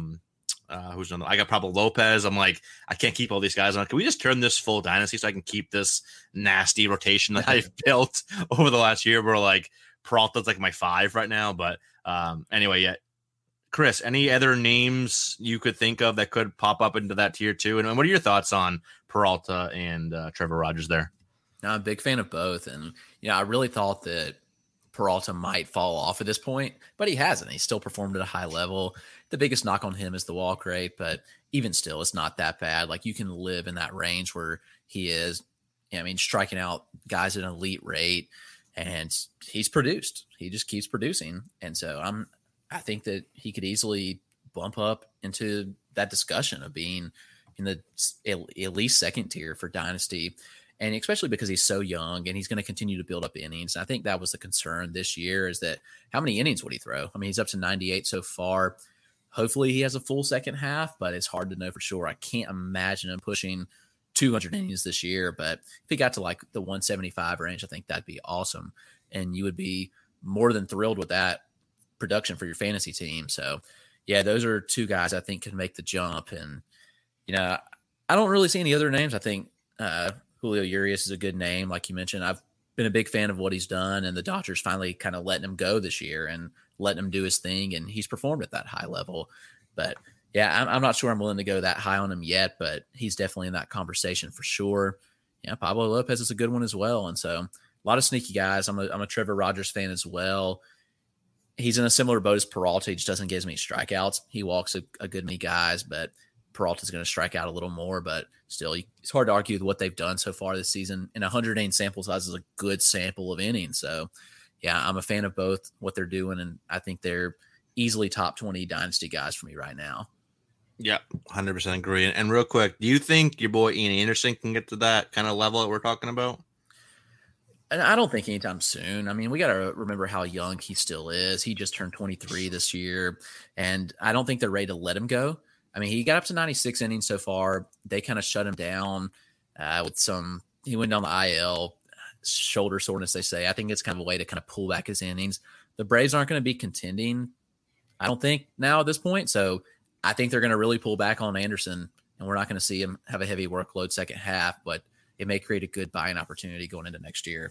who's another? I got Pablo Lopez. I'm like, I can't keep all these guys on. Can we just turn this full dynasty so I can keep this nasty rotation that I've built over the last year? We're like, Peralta's like my 5 right now, but anyway, yeah. Chris, any other names you could think of that could pop up into that tier 2? And what are your thoughts on Peralta and Trevor Rogers there? I'm a big fan of both, and I really thought that Peralta might fall off at this point, but he hasn't. He still performed at a high level. The biggest knock on him is the walk rate, but even still, it's not that bad. Like, you can live in that range where he is. Striking out guys at an elite rate. And he's produced. He just keeps producing. And so I think that he could easily bump up into that discussion of being in the at least second tier for Dynasty. And especially because he's so young and he's going to continue to build up innings. And I think that was the concern this year, is that how many innings would he throw? I mean, he's up to 98 so far. Hopefully he has a full second half, but it's hard to know for sure. I can't imagine him pushing 200 innings this year, but if he got to like the 175 range, I think that'd be awesome. And you would be more than thrilled with that production for your fantasy team. So yeah, those are two guys I think can make the jump. And, I don't really see any other names. I think Julio Urias is a good name. Like you mentioned, I've been a big fan of what he's done, and the Dodgers finally kind of letting him go this year and letting him do his thing. And he's performed at that high level, but yeah, I'm not sure I'm willing to go that high on him yet, but he's definitely in that conversation for sure. Yeah, Pablo Lopez is a good one as well. And so a lot of sneaky guys. I'm a Trevor Rogers fan as well. He's in a similar boat as Peralta. He just doesn't get as many strikeouts. He walks a good many guys, but Peralta's going to strike out a little more. But still, it's hard to argue with what they've done so far this season. And 108 sample size is a good sample of innings. So yeah, I'm a fan of both what they're doing, and I think they're easily top 20 dynasty guys for me right now. Yeah, 100% agree. And real quick, do you think your boy Ian Anderson can get to that kind of level that we're talking about? And I don't think anytime soon. I mean, we got to remember how young he still is. He just turned 23 this year, and I don't think they're ready to let him go. I mean, he got up to 96 innings so far. They kind of shut him down with he went down the IL, shoulder soreness, they say. I think it's kind of a way to kind of pull back his innings. The Braves aren't going to be contending, I don't think, now at this point. So I think they're going to really pull back on Anderson, and we're not going to see him have a heavy workload second half, but it may create a good buying opportunity going into next year.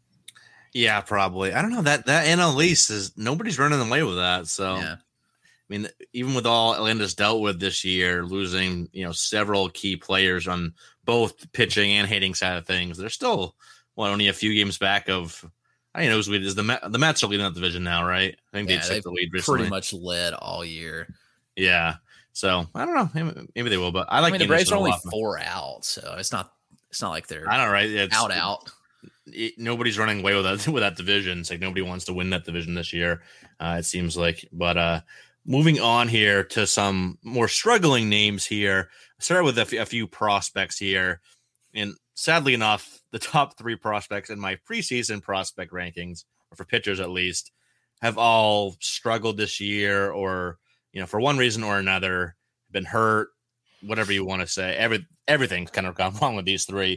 Yeah, probably. I don't know, that NL East is nobody's running away with that. So, yeah. I mean, even with all Atlanta's dealt with this year, losing, several key players on both pitching and hitting side of things, they're still only a few games back of, I don't know, is the Mets are leading that division now, right? I think they've the lead recently. Pretty much led all year. Yeah. So I don't know. Maybe they will, but I like the Braves are only 4 out, so it's not like they're I know, right? It's, out. Nobody's running away with that division. It's like nobody wants to win that division this year. It seems like. But moving on here to some more struggling names here. I started with a few prospects here, and sadly enough, the top 3 prospects in my preseason prospect rankings, or for pitchers at least, have all struggled this year, or for one reason or another, been hurt, whatever you want to say. Everything's kind of gone wrong with these 3.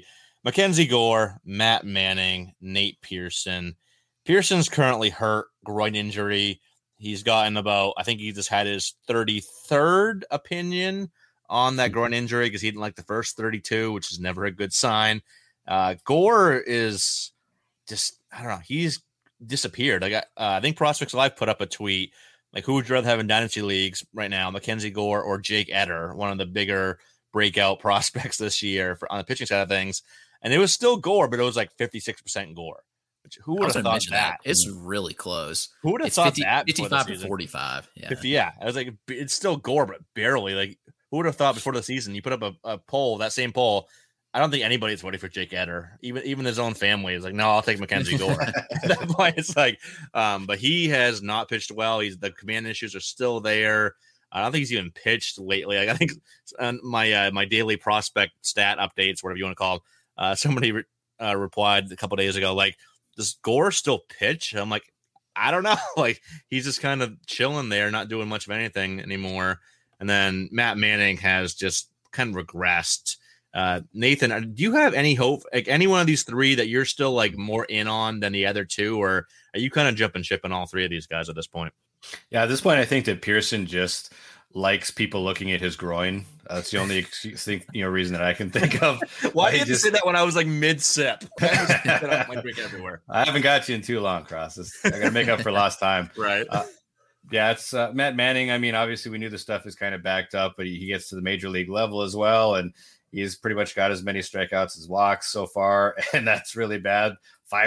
Mackenzie Gore, Matt Manning, Nate Pearson. Pearson's currently hurt, groin injury. He's gotten I think he just had his 33rd opinion on that groin injury because he didn't like the first 32, which is never a good sign. Gore is just, I don't know, he's disappeared. I think Prospects Live put up a tweet, like, who would you rather have in dynasty leagues right now, Mackenzie Gore or Jake Eder, one of the bigger breakout prospects this year on the pitching side of things. And it was still Gore, but it was like 56% Gore. Who would have thought that? It's really close. Who would have thought that? 55 to 45. Yeah. 50, yeah. I was like, it's still Gore, but barely. Like, who would have thought before the season you put up a poll, that same poll? I don't think anybody's ready for Jake Eder. Even his own family is like, no, I'll take Mackenzie Gore. At that point, it's like, but he has not pitched well. The command issues are still there. I don't think he's even pitched lately. Like, I think my daily prospect stat updates, whatever you want to call them, somebody replied a couple days ago, like, does Gore still pitch? I'm like, I don't know. Like, he's just kind of chilling there, not doing much of anything anymore. And then Matt Manning has just kind of regressed. Nathan, do you have any hope, like any one of these three that you're still like more in on than the other two, or are you kind of jumping ship on all three of these guys at this point? Yeah, at this point, I think that Pearson just likes people looking at his groin. That's the only reason that I can think of. Why did you say that when I was like mid-sip? My drink everywhere. I haven't got you in too long, Cross. I got to make up for lost time. Right. Yeah, it's Matt Manning. I mean, obviously we knew the stuff is kind of backed up, but he gets to the major league level as well. And he's pretty much got as many strikeouts as walks so far. And that's really bad.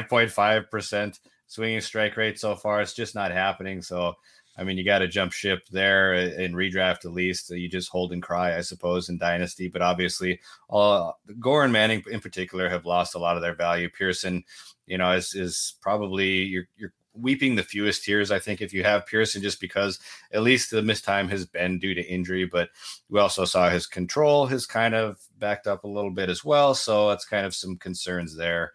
5.5% swinging strike rate so far. It's just not happening. So, I mean, you got to jump ship there in redraft at least. You just hold and cry, I suppose, in Dynasty. But obviously, Gore and Manning in particular have lost a lot of their value. Pearson, is probably you're weeping the fewest tears, I think, if you have Pearson, just because at least the missed time has been due to injury. But we also saw his control has kind of backed up a little bit as well. So that's kind of some concerns there.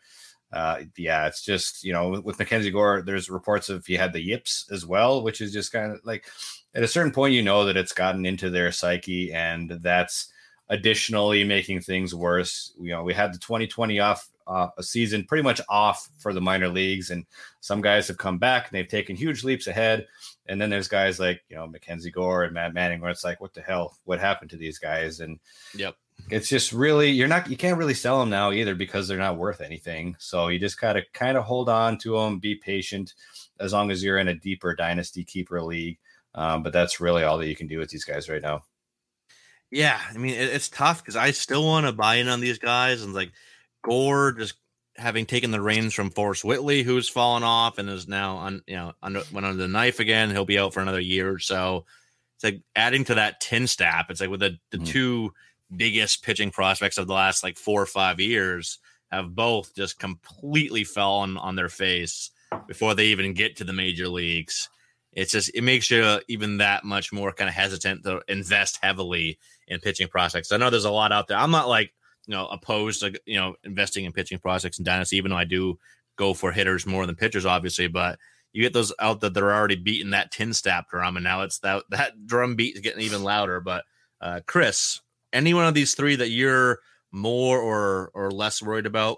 It's just, with Mackenzie Gore, there's reports of he had the yips as well, which is just kind of like at a certain point, that it's gotten into their psyche, and that's additionally making things worse. We had the 2020 off a season pretty much off for the minor leagues, and some guys have come back and they've taken huge leaps ahead. And then there's guys like, Mackenzie Gore and Matt Manning, where it's like, what the hell, what happened to these guys? And yep. It's just really, you can't really sell them now either because they're not worth anything. So you just gotta kind of hold on to them, be patient as long as you're in a deeper dynasty keeper league. But that's really all that you can do with these guys right now. Yeah. I mean, it's tough because I still want to buy in on these guys, and like Gore just having taken the reins from Forrest Whitley, who's fallen off and is now went under the knife again. He'll be out for another year or so. It's like adding to that tin stat. It's like with the two biggest pitching prospects of the last like 4 or 5 years have both just completely fallen on their face before they even get to the major leagues. It makes you even that much more kind of hesitant to invest heavily in pitching prospects. I know there's a lot out there. I'm not like, opposed to, investing in pitching prospects in Dynasty, even though I do go for hitters more than pitchers, obviously, but you get those out that are already beating that tin stat drum, and now it's that drum beat is getting even louder. But Chris, any one of these three that you're more or less worried about?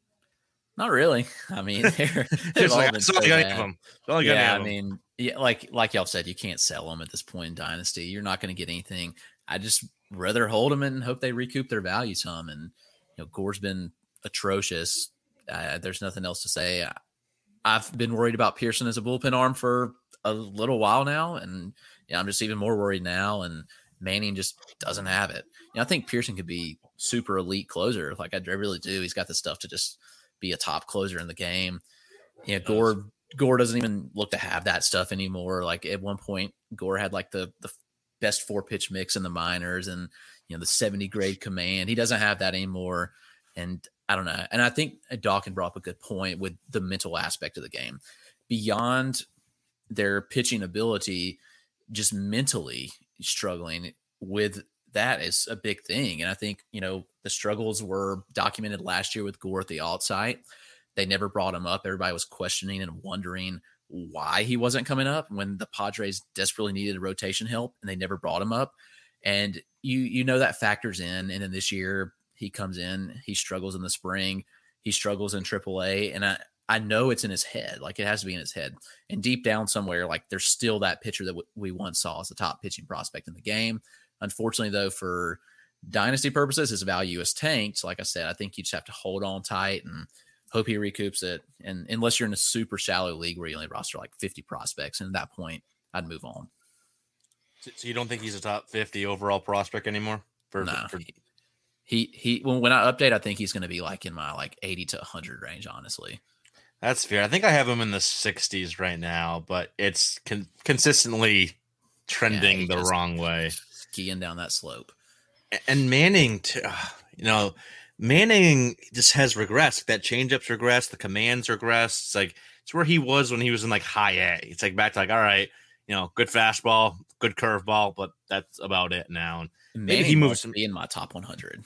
Not really. I mean, they've all been so bad. Yeah, I mean, yeah, like y'all said, you can't sell them at this point in Dynasty. You're not going to get anything. I just rather hold them and hope they recoup their value some. And Gore's been atrocious. There's nothing else to say. I've been worried about Pearson as a bullpen arm for a little while now, and I'm just even more worried now. And Manning just doesn't have it. I think Pearson could be super elite closer. Like I really do. He's got the stuff to just be a top closer in the game. Gore doesn't even look to have that stuff anymore. Like at one point, Gore had like the best 4-pitch mix in the minors and the 70 grade command. He doesn't have that anymore. And I don't know. And I think Dawkins brought up a good point with the mental aspect of the game. Beyond their pitching ability, just mentally struggling with that is a big thing. And I think, the struggles were documented last year with Gore at the alt site. They never brought him up. Everybody was questioning and wondering why he wasn't coming up when the Padres desperately needed a rotation help, and they never brought him up. And that factors in. And then this year he comes in, he struggles in the spring, he struggles in AAA, and I know it's in his head. Like, it has to be in his head. And deep down somewhere, like, there's still that pitcher that we once saw as the top pitching prospect in the game. Unfortunately, though, for dynasty purposes, his value is tanked. Like I said, I think you just have to hold on tight and hope he recoups it. And unless you're in a super shallow league where you only roster like 50 prospects, and at that point, I'd move on. So you don't think he's a top 50 overall prospect anymore? No. He when I update, I think he's going to be like in my like 80 to 100 range, honestly. That's fair. I think I have him in the 60s right now, but it's consistently trending the wrong way. Skiing down that slope. And Manning, Manning just has regressed. That changeup's regressed. The commands regressed. It's like, it's where he was when he was in like high A. It's like back to like, all right, good fastball, good curveball, but that's about it now. And maybe he moves to be in my top 100.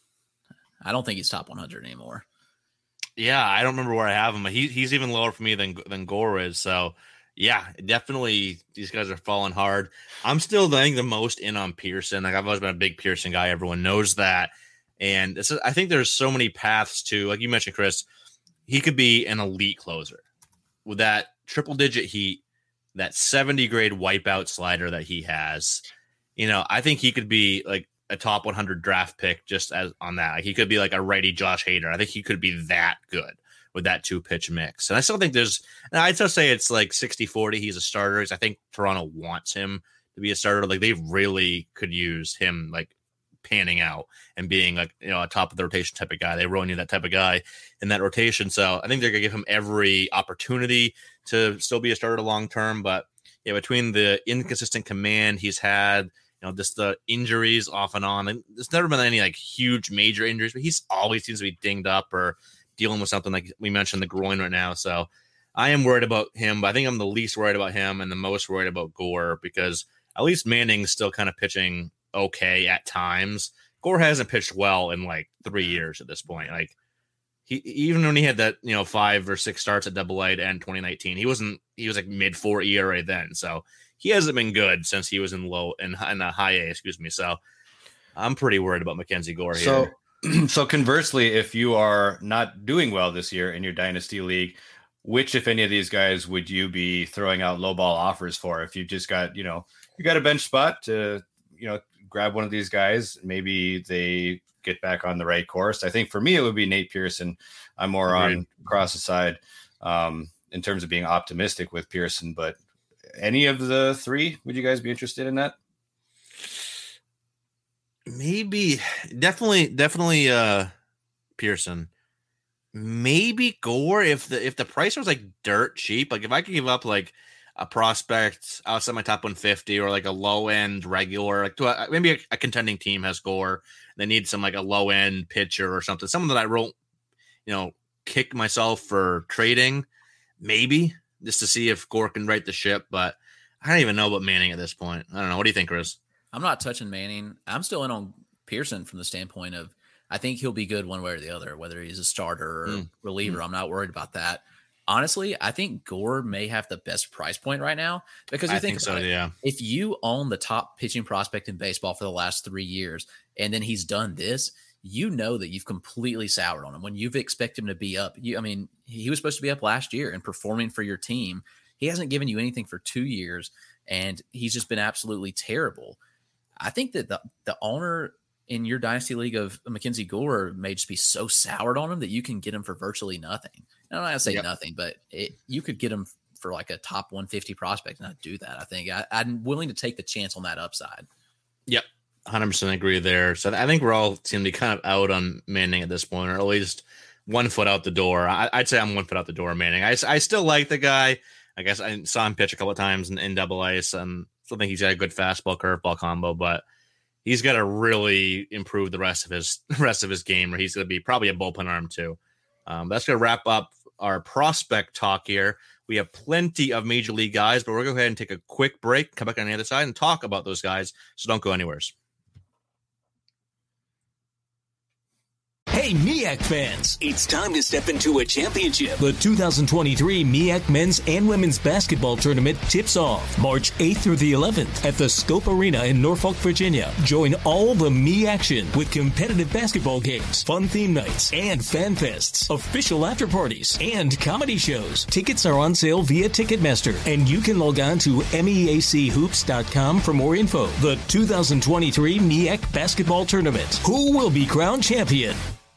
I don't think he's top 100 anymore. Yeah, I don't remember where I have him, but he's even lower for me than Gore is. So, yeah, definitely these guys are falling hard. I'm still, I think, the most in on Pearson. Like, I've always been a big Pearson guy. Everyone knows that. And I think there's so many paths to, like you mentioned, Chris, he could be an elite closer with that triple-digit heat, that 70-grade wipeout slider that he has. I think he could be like a top 100 draft pick just as on that. Like, he could be like a righty Josh Hader. I think he could be that good with that 2-pitch mix. And I still think I'd still say it's like 60-40. He's a starter. Because I think Toronto wants him to be a starter. Like, they really could use him like panning out and being like, a top of the rotation type of guy. They really need that type of guy in that rotation. So I think they're going to give him every opportunity to still be a starter long-term. But yeah, between the inconsistent command he's had, just the injuries off and on, and there's never been any like huge major injuries, but he's always seems to be dinged up or dealing with something like we mentioned, the groin right now. So I am worried about him, but I think I'm the least worried about him and the most worried about Gore, because at least Manning's still kind of pitching okay at times. Gore hasn't pitched well in like 3 years at this point. Like, even when he had that 5 or 6 starts at Double-A to end 2019, he was like mid-4 ERA then. So he hasn't been good since he was in a high A, excuse me. So I'm pretty worried about Mackenzie Gore here. So conversely, if you are not doing well this year in your dynasty league, which, if any of these guys, would you be throwing out low ball offers for? If you just got, you got a bench spot to, grab one of these guys, maybe they get back on the right course. I think for me, it would be Nate Pearson. I'm more on Cross's side in terms of being optimistic with Pearson, but any of the three, would you guys be interested in that? Maybe, definitely Pearson. Maybe Gore if the price was like dirt cheap. Like, if I could give up like a prospect outside my top 150 or like a low end regular, like maybe a contending team has Gore. They need some like a low end pitcher or something, someone that I won't, kick myself for trading, maybe just to see if Gore can right the ship. But I don't even know about Manning at this point. I don't know. What do you think, Chris? I'm not touching Manning. I'm still in on Pearson from the standpoint of, I think he'll be good one way or the other, whether he's a starter or reliever. I'm not worried about that. Honestly, I think Gore may have the best price point right now, because I think so, yeah. If you own the top pitching prospect in baseball for the last 3 years, and then he's done this, that you've completely soured on him when you've expected him to be up. He was supposed to be up last year and performing for your team. He hasn't given you anything for 2 years, and he's just been absolutely terrible. I think that the owner in your dynasty league of Mackenzie Gore may just be so soured on him that you can get him for virtually nothing. I'm not going to say nothing, but you could get him for like a top 150 prospect and not do that. I think I'm willing to take the chance on that upside. Yep. 100% agree there. So I think we're all seem to be kind of out on Manning at this point, or at least 1 foot out the door. I'd say I'm 1 foot out the door, Manning. I still like the guy. I guess I saw him pitch a couple of times in Double-A, and still think he's got a good fastball curveball combo, but he's got to really improve the rest of his game, or he's going to be probably a bullpen arm too. That's going to wrap up our prospect talk here. We have plenty of major league guys, but we're going to go ahead and take a quick break, come back on the other side and talk about those guys. So don't go anywhere. Hey, MEAC fans, it's time to step into a championship. The 2023 MEAC men's and women's basketball tournament tips off March 8th through the 11th at the Scope Arena in Norfolk, Virginia. Join all the MEAC action with competitive basketball games, fun theme nights, and fan fests, official after parties, and comedy shows. Tickets are on sale via Ticketmaster, and you can log on to meachoops.com for more info. The 2023 MEAC basketball tournament. Who will be crowned champion?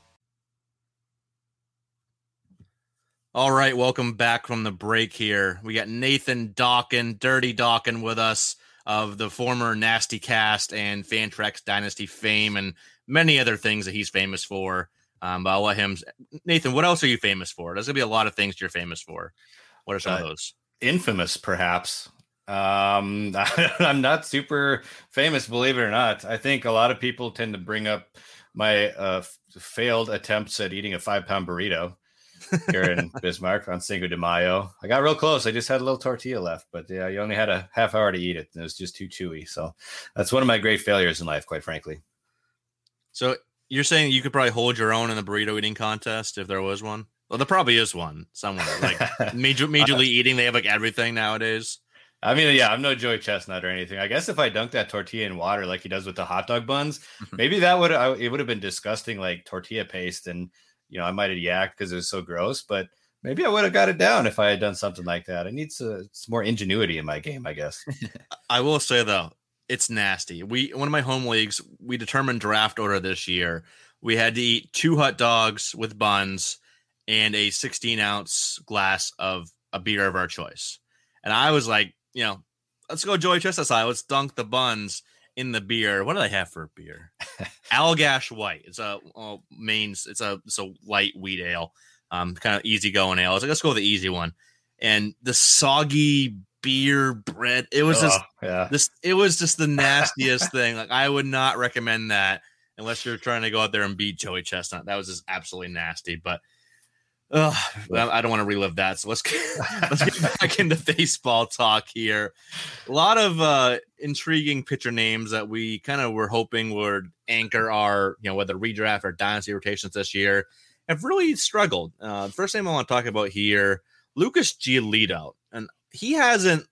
All right, welcome back from the break here. We got Nathan Dawkin, Dirty Dawkin, with us of the former Nasty Cast and Fantrax Dynasty fame and many other things that he's famous for. But I'll let him. Nathan, what else are you famous for? There's going to be a lot of things you're famous for. What are some of those? Infamous, perhaps. I'm not super famous, believe it or not. I think a lot of people tend to bring up my failed attempts at eating a 5-pound burrito here in Bismarck on Cinco de Mayo. I got real close. I just had a little tortilla left, but yeah, you only had a half hour to eat it, and it was just too chewy. So that's one of my great failures in life, quite frankly. So you're saying you could probably hold your own in the burrito eating contest if there was one? Well, there probably is one somewhere. Like Major League Eating, they have like everything nowadays. I mean, yeah, I'm no Joey Chestnut or anything. I guess if I dunked that tortilla in water like he does with the hot dog buns, maybe it would have been disgusting, like tortilla paste, and I might have yacked because it was so gross, but maybe I would have got it down if I had done something like that. I need some more ingenuity in my game, I guess. I will say, though, it's nasty. One of my home leagues, we determined draft order this year. We had to eat 2 hot dogs with buns and a 16-ounce glass of a beer of our choice. And I was like, let's go Joey Chestnut style. Let's dunk the buns in the beer. What do I have for a beer? Allagash White. It's a it's a light wheat ale, kind of easy going ale. I was like, let's go with the easy one. And the soggy beer bread. It was It was just the nastiest thing. Like, I would not recommend that unless you're trying to go out there and beat Joey Chestnut. That was just absolutely nasty. But I don't want to relive that. So let's get back into baseball talk here. A lot of intriguing pitcher names that we kind of were hoping would anchor our, whether redraft or dynasty rotations this year, have really struggled. The first name I want to talk about here, Lucas Giolito. And he hasn't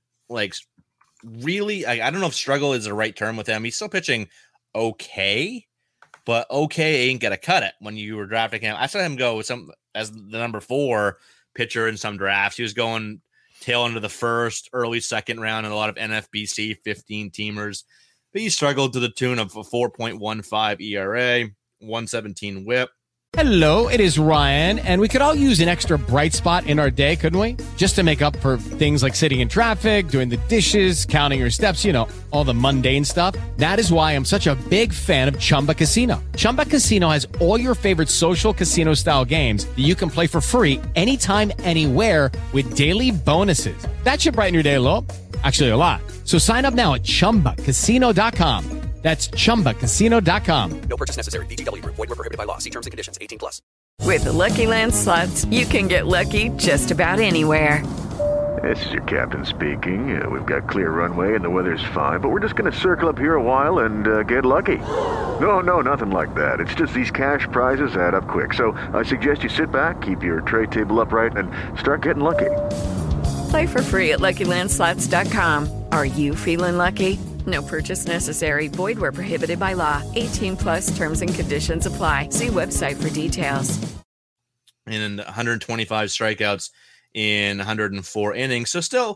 really, I don't know if struggle is the right term with him. He's still pitching okay, but okay ain't gonna cut it when you were drafting him. I saw him go with as the number 4 pitcher in some drafts. He was going tail end of the first, early second round in a lot of NFBC 15-teamers. But he struggled to the tune of a 4.15 ERA, 117 whip. Hello, it is Ryan, and we could all use an extra bright spot in our day, couldn't we? Just to make up for things like sitting in traffic, doing the dishes, counting your steps, all the mundane stuff. That is why I'm such a big fan of Chumba Casino. Chumba Casino has all your favorite social casino-style games that you can play for free anytime, anywhere with daily bonuses. That should brighten your day a little. Actually, a lot. So sign up now at ChumbaCasino.com. That's ChumbaCasino.com. No purchase necessary. VGW Group. Void where prohibited by law. See terms and conditions. 18+. With the Lucky Land Slots, you can get lucky just about anywhere. This is your captain speaking. We've got clear runway and the weather's fine, but we're just going to circle up here a while and get lucky. No, nothing like that. It's just these cash prizes add up quick. So I suggest you sit back, keep your tray table upright, and start getting lucky. Play for free at LuckyLandSlots.com. Are you feeling lucky? No purchase necessary. Void where prohibited by law. 18+ terms and conditions apply. See website for details. And 125 strikeouts in 104 innings. So still,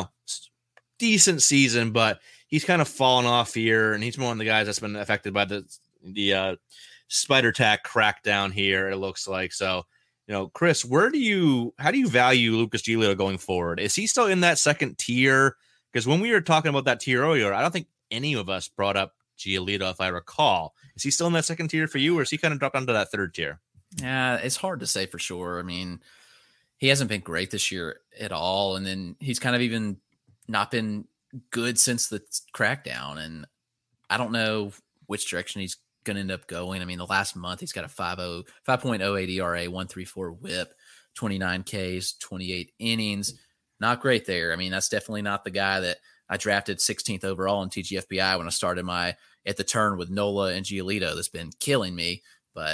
decent season, but he's kind of fallen off here. And he's one of the guys that's been affected by the spider tack crackdown here, it looks like. So, Chris, how do you value Lucas Giolito going forward? Is he still in that second tier? Because when we were talking about that tier earlier, I don't think any of us brought up Giolito, if I recall. Is he still in that second tier for you, or is he kind of dropped onto that third tier? Yeah, it's hard to say for sure. I mean, he hasn't been great this year at all. And then he's kind of even not been good since the crackdown. And I don't know which direction he's going to end up going. I mean, the last month he's got a 5.08 ERA, 1.34 whip, 29 Ks, 28 innings. Not great there. I mean, that's definitely not the guy that I drafted 16th overall in TGFBI when I started at the turn with Nola and Giolito. That's been killing me. But,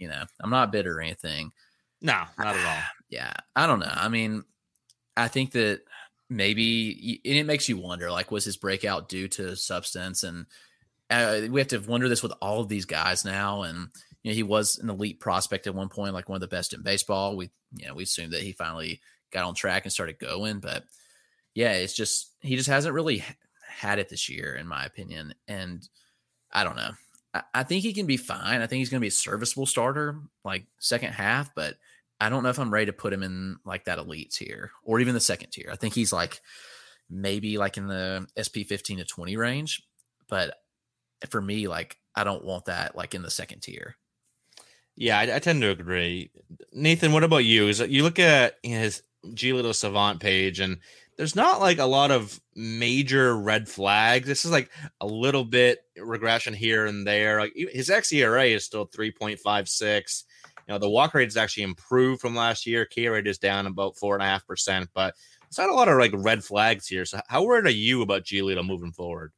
I'm not bitter or anything. No, not at all. Yeah. I don't know. I mean, I think that maybe it makes you wonder, like, was his breakout due to substance? And we have to wonder this with all of these guys now. And, he was an elite prospect at one point, like one of the best in baseball. We assumed that he finally got on track and started going, but yeah, he just hasn't really had it this year, in my opinion. And I don't know. I think he can be fine. I think he's going to be a serviceable starter, like second half, but I don't know if I'm ready to put him in like that elite tier or even the second tier. I think he's like maybe like in the SP 15 to 20 range, but for me, like I don't want that like in the second tier. Yeah, I tend to agree. Nathan, what about you? Is that you look at his Giolito Savant page and there's not like a lot of major red flags. This is like a little bit regression here and there. Like his xERA is still 3.56. The walk rate has actually improved from last year. K rate is down about 4.5%, but it's not a lot of like red flags here. So how worried are you about Giolito moving forward?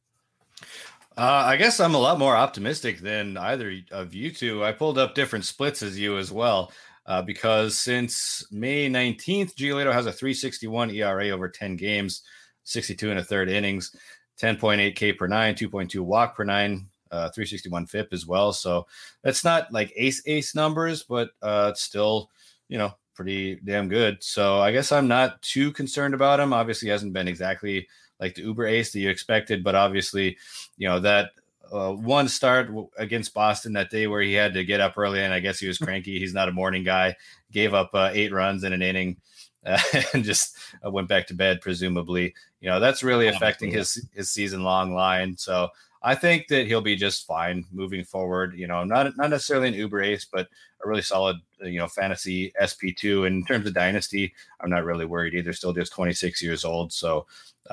I guess I'm a lot more optimistic than either of you two. I pulled up different splits as you as well, because since May 19th, Giolito has a 3.61 ERA over 10 games, 62 and a third innings, 10.8 K per nine, 2.2 walk per nine, 361 FIP as well. So that's not like ace numbers, but it's still, pretty damn good. So I guess I'm not too concerned about him. Obviously, he hasn't been exactly like the uber ace that you expected, but obviously, that one start against Boston that day where he had to get up early and I guess he was cranky. He's not a morning guy, gave up 8 runs in an inning and just went back to bed, presumably. That's really affecting his season long line. So I think that he'll be just fine moving forward. Not necessarily an uber ace, but a really solid, fantasy SP2. And in terms of dynasty, I'm not really worried either. Still just 26 years old. So,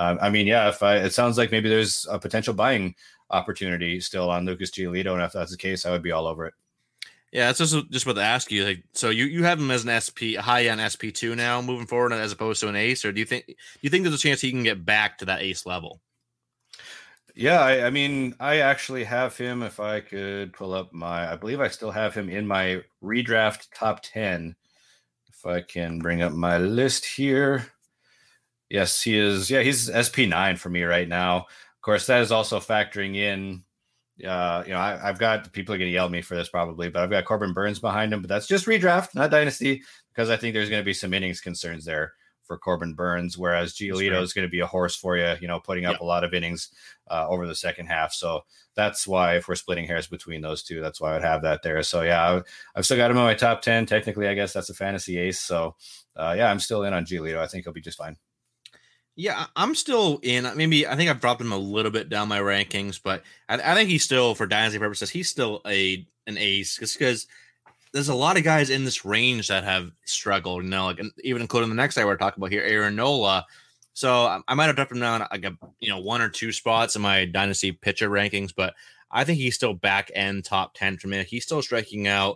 it sounds like maybe there's a potential buying opportunity still on Lucas Giolito. And if that's the case, I would be all over it. Yeah, that's just what to ask you. Like, so you have him as an high-end SP2 now moving forward as opposed to an ace, or do you think there's a chance he can get back to that ace level? Yeah, I mean, I actually have him. If I could pull up I believe I still have him in my redraft top 10. If I can bring up my list here. Yes, he is. Yeah, he's SP9 for me right now. Of course, that is also factoring in, I've got people are going to yell at me for this probably, but I've got Corbin Burns behind him, but that's just redraft, not dynasty, because I think there's going to be some innings concerns there for Corbin Burns, whereas Giolito is going to be a horse for you, putting up a lot of innings over the second half. So that's why, if we're splitting hairs between those two, that's why I would have that there. So yeah, I've still got him in my top 10. Technically, I guess that's a fantasy ace. So I'm still in on Giolito. I think he'll be just fine. Yeah, I'm still in. Maybe I think I've dropped him a little bit down my rankings, but I think he's still, for dynasty purposes, he's still an ace, because there's a lot of guys in this range that have struggled, like even including the next guy we're talking about here, Aaron Nola. So I might have dropped him down like 1 or 2 spots in my dynasty pitcher rankings, but I think he's still back end top 10 for me. He's still striking out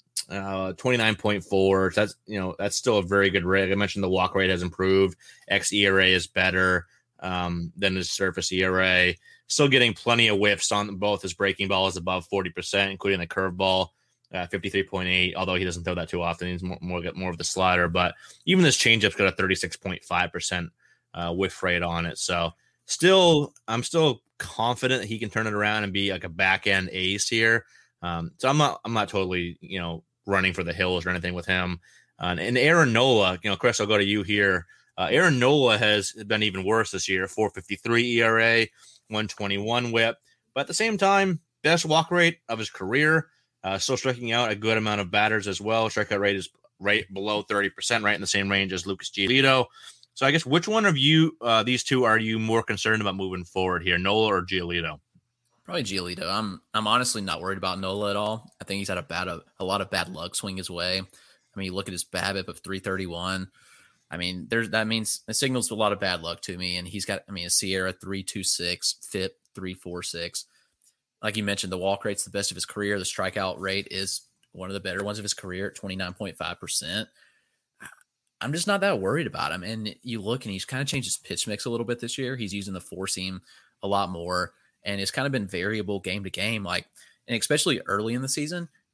29.4. That's still a very good rate. Like I mentioned, the walk rate has improved. xERA is better than his surface ERA. Still getting plenty of whiffs on both. His breaking ball is above 40%, including the curveball. 53.8, although he doesn't throw that too often. He's more of the slider, but even this changeup's got a 36.5% whiff rate on it. So I'm still confident that he can turn it around and be like a back end ace here. So I'm not totally, running for the hills or anything with him. And Aaron Nola, Chris, I'll go to you here. Aaron Nola has been even worse this year. 4.53 ERA, 121 whip, but at the same time, best walk rate of his career. Still striking out a good amount of batters as well. Strikeout rate is right below 30%, right in the same range as Lucas Giolito. So I guess which one of you, these two, are you more concerned about moving forward here, Nola or Giolito? Probably Giolito. I'm honestly not worried about Nola at all. I think he's had a lot of bad luck swing his way. I mean, you look at his BABIP of 331. I mean, that means it signals a lot of bad luck to me. And he's got, a Sierra 326, FIP 346. Like you mentioned, the walk rate's the best of his career. The strikeout rate is one of the better ones of his career at 29.5%. I'm just not that worried about him. And you look, and he's kind of changed his pitch mix a little bit this year. He's using the four seam a lot more, and it's kind of been variable game to game. And especially early in the season,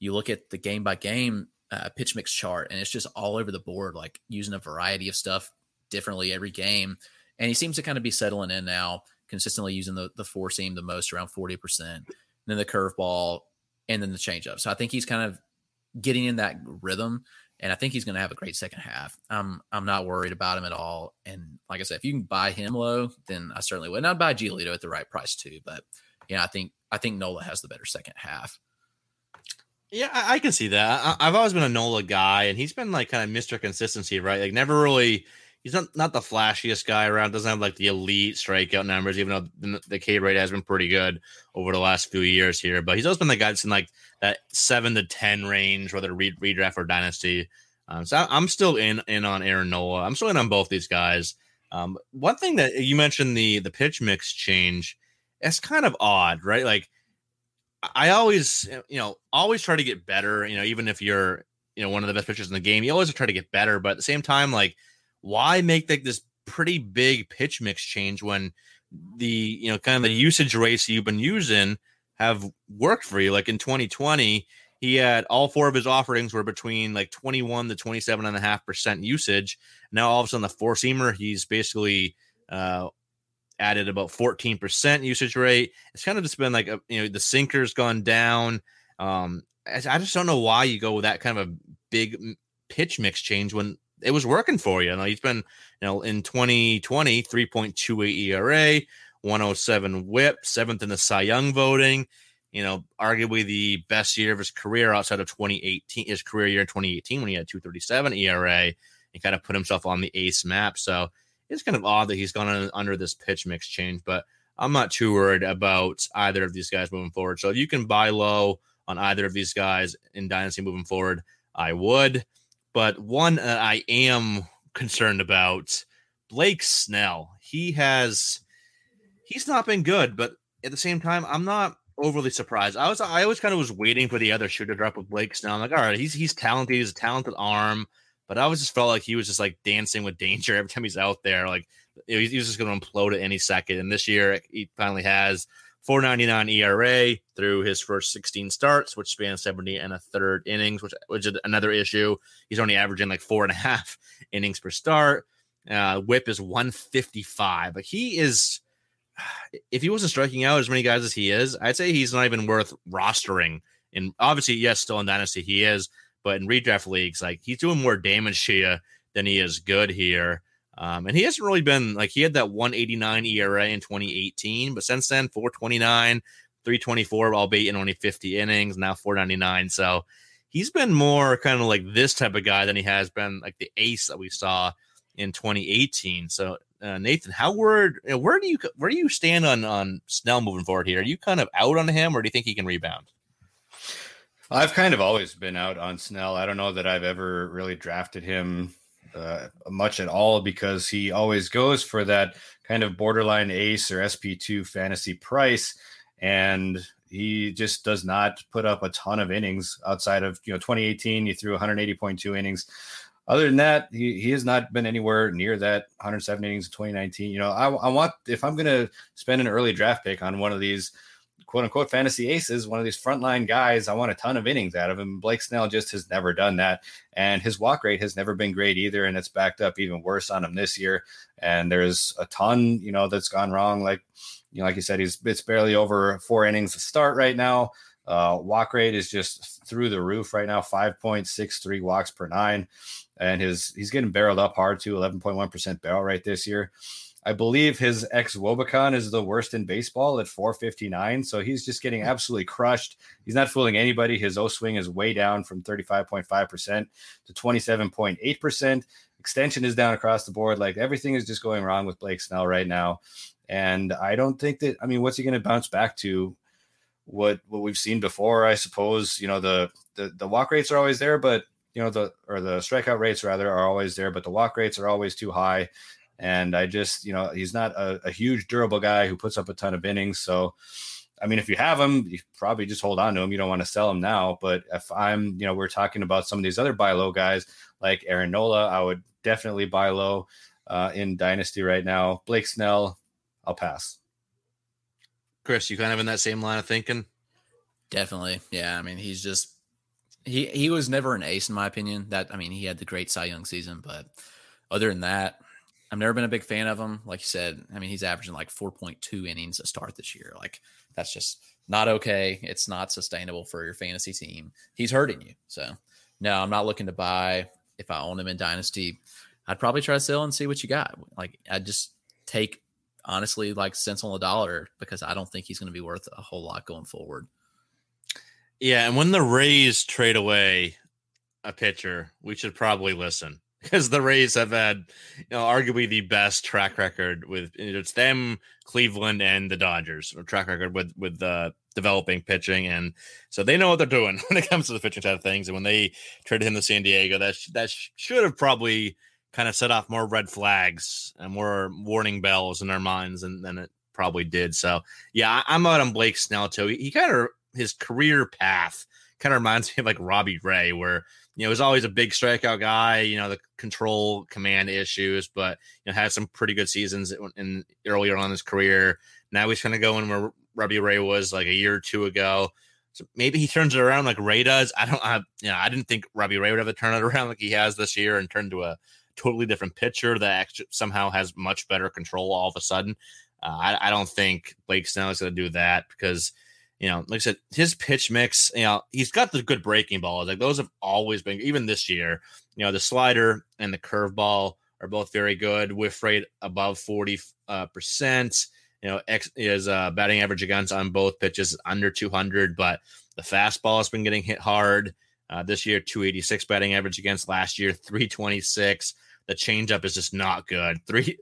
you look at the game by game pitch mix chart, and it's just all over the board, like using a variety of stuff differently every game. And he seems to kind of be settling in now, consistently using the four seam the most, around 40%, then the curveball, and then the changeup. So I think he's kind of getting in that rhythm, and I think he's going to have a great second half. I'm not worried about him at all. And like I said, if you can buy him low, then I certainly would. And I'd buy Giolito at the right price too. But I think Nola has the better second half. Yeah, I can see that. I've always been a Nola guy, and he's been like kind of Mr. Consistency, right? Like never really. He's not the flashiest guy around. Doesn't have like the elite strikeout numbers, even though the K rate has been pretty good over the last few years here. But he's always been the guy that's in like that 7 to 10 range, whether redraft or dynasty. So I'm still in on Aaron Nola. I'm still in on both these guys. One thing that you mentioned, the pitch mix change, it's kind of odd, right? Like I always try to get better. Even if you're one of the best pitchers in the game, you always try to get better. But at the same time, like, why make like this pretty big pitch mix change when the kind of the usage rates you've been using have worked for you? Like in 2020, he had all 4 of his offerings were between like 21 to 27.5% usage. Now all of a sudden the four seamer, he's basically added about 14% usage rate. It's kind of just been like the sinker's gone down. I just don't know why you go with that kind of a big pitch mix change when it was working for you. He's been, in 2020, 3.28 ERA, 107 WHIP, 7th in the Cy Young voting. Arguably the best year of his career outside of 2018, his career year in 2018 when he had 2.37 ERA and kind of put himself on the ace map. So it's kind of odd that he's gone under this pitch mix change, but I'm not too worried about either of these guys moving forward. So if you can buy low on either of these guys in Dynasty moving forward, I would. But one I am concerned about, Blake Snell. He's not been good, but at the same time, I'm not overly surprised. I always kind of was waiting for the other shoe to drop with Blake Snell. I'm like, all right, he's talented. He's a talented arm, but I always just felt like he was just like dancing with danger every time he's out there. Like he was just going to implode at any second. And this year, he finally has 4.99 ERA through his first 16 starts, which spans 70 and a third innings, which is another issue. He's only averaging like 4.5 innings per start. WHIP is 155, but he is, if he wasn't striking out as many guys as he is, I'd say he's not even worth rostering. And obviously, yes, still in Dynasty he is, but in redraft leagues, like he's doing more damage to you than he is good here. And he hasn't really been like, he had that 189 ERA in 2018, but since then 429, 324, albeit in only 50 innings, now 499. So he's been more kind of like this type of guy than he has been like the ace that we saw in 2018. So Nathan, where do you stand on Snell moving forward here? Are you kind of out on him, or do you think he can rebound? I've kind of always been out on Snell. I don't know that I've ever really drafted him much at all, because he always goes for that kind of borderline ace or SP2 fantasy price, and he just does not put up a ton of innings outside of 2018. He threw 180.2 innings. Other than that, he has not been anywhere near that 107 innings in 2019. I want, if I'm going to spend an early draft pick on one of these quote unquote fantasy aces, one of these frontline guys, I want a ton of innings out of him. Blake Snell just has never done that. And his walk rate has never been great either. And it's backed up even worse on him this year. And there's a ton, that's gone wrong. Like you said, it's barely over 4 innings to start right now. Walk rate is just through the roof right now, 5.63 walks per 9. And he's getting barreled up hard too, 11.1% barrel rate this year. I believe his ex-Wobicon is the worst in baseball at 459. So he's just getting absolutely crushed. He's not fooling anybody. His O-swing is way down from 35.5% to 27.8%. Extension is down across the board. Like everything is just going wrong with Blake Snell right now. And I don't think that, what's he going to bounce back to? What we've seen before, I suppose. The walk rates are always there, but the strikeout rates rather are always there, but the walk rates are always too high. And I just, he's not a huge durable guy who puts up a ton of innings. So, if you have him, you probably just hold on to him. You don't want to sell him now. But if I'm, we're talking about some of these other buy low guys like Aaron Nola, I would definitely buy low in Dynasty right now. Blake Snell, I'll pass. Chris, you kind of in that same line of thinking? Definitely. Yeah. He's just He was never an ace in my opinion. He had the great Cy Young season, but other than that, I've never been a big fan of him. Like you said, he's averaging like 4.2 innings a start this year. Like that's just not okay. It's not sustainable for your fantasy team. He's hurting you. So no, I'm not looking to buy. If I own him in Dynasty, I'd probably try to sell and see what you got. Like I'd just take honestly like cents on the dollar because I don't think he's going to be worth a whole lot going forward. Yeah, and when the Rays trade away a pitcher, we should probably listen because the Rays have had, arguably the best track record with it's them, Cleveland, and the Dodgers. Or track record with developing pitching, and so they know what they're doing when it comes to the pitching side of things. And when they traded him to San Diego, that should have probably kind of set off more red flags and more warning bells in our minds than it probably did. So yeah, I'm out on Blake Snell too. He kind of his career path kind of reminds me of like Robbie Ray, where he was always a big strikeout guy, the control command issues, but had some pretty good seasons earlier on in his career. Now he's kind of going where Robbie Ray was like a year or two ago. So maybe he turns it around like Ray does. I didn't think Robbie Ray would ever turn it around like he has this year and turn to a totally different pitcher that actually somehow has much better control all of a sudden. I don't think Blake Snell is going to do that because, like I said, his pitch mix, he's got the good breaking balls. Like those have always been, even this year, the slider and the curveball are both very good. Whiff rate above 40%. His batting average against on both pitches under 200, but the fastball has been getting hit hard. This year, 286 batting average against. Last year, 326. The changeup is just not good.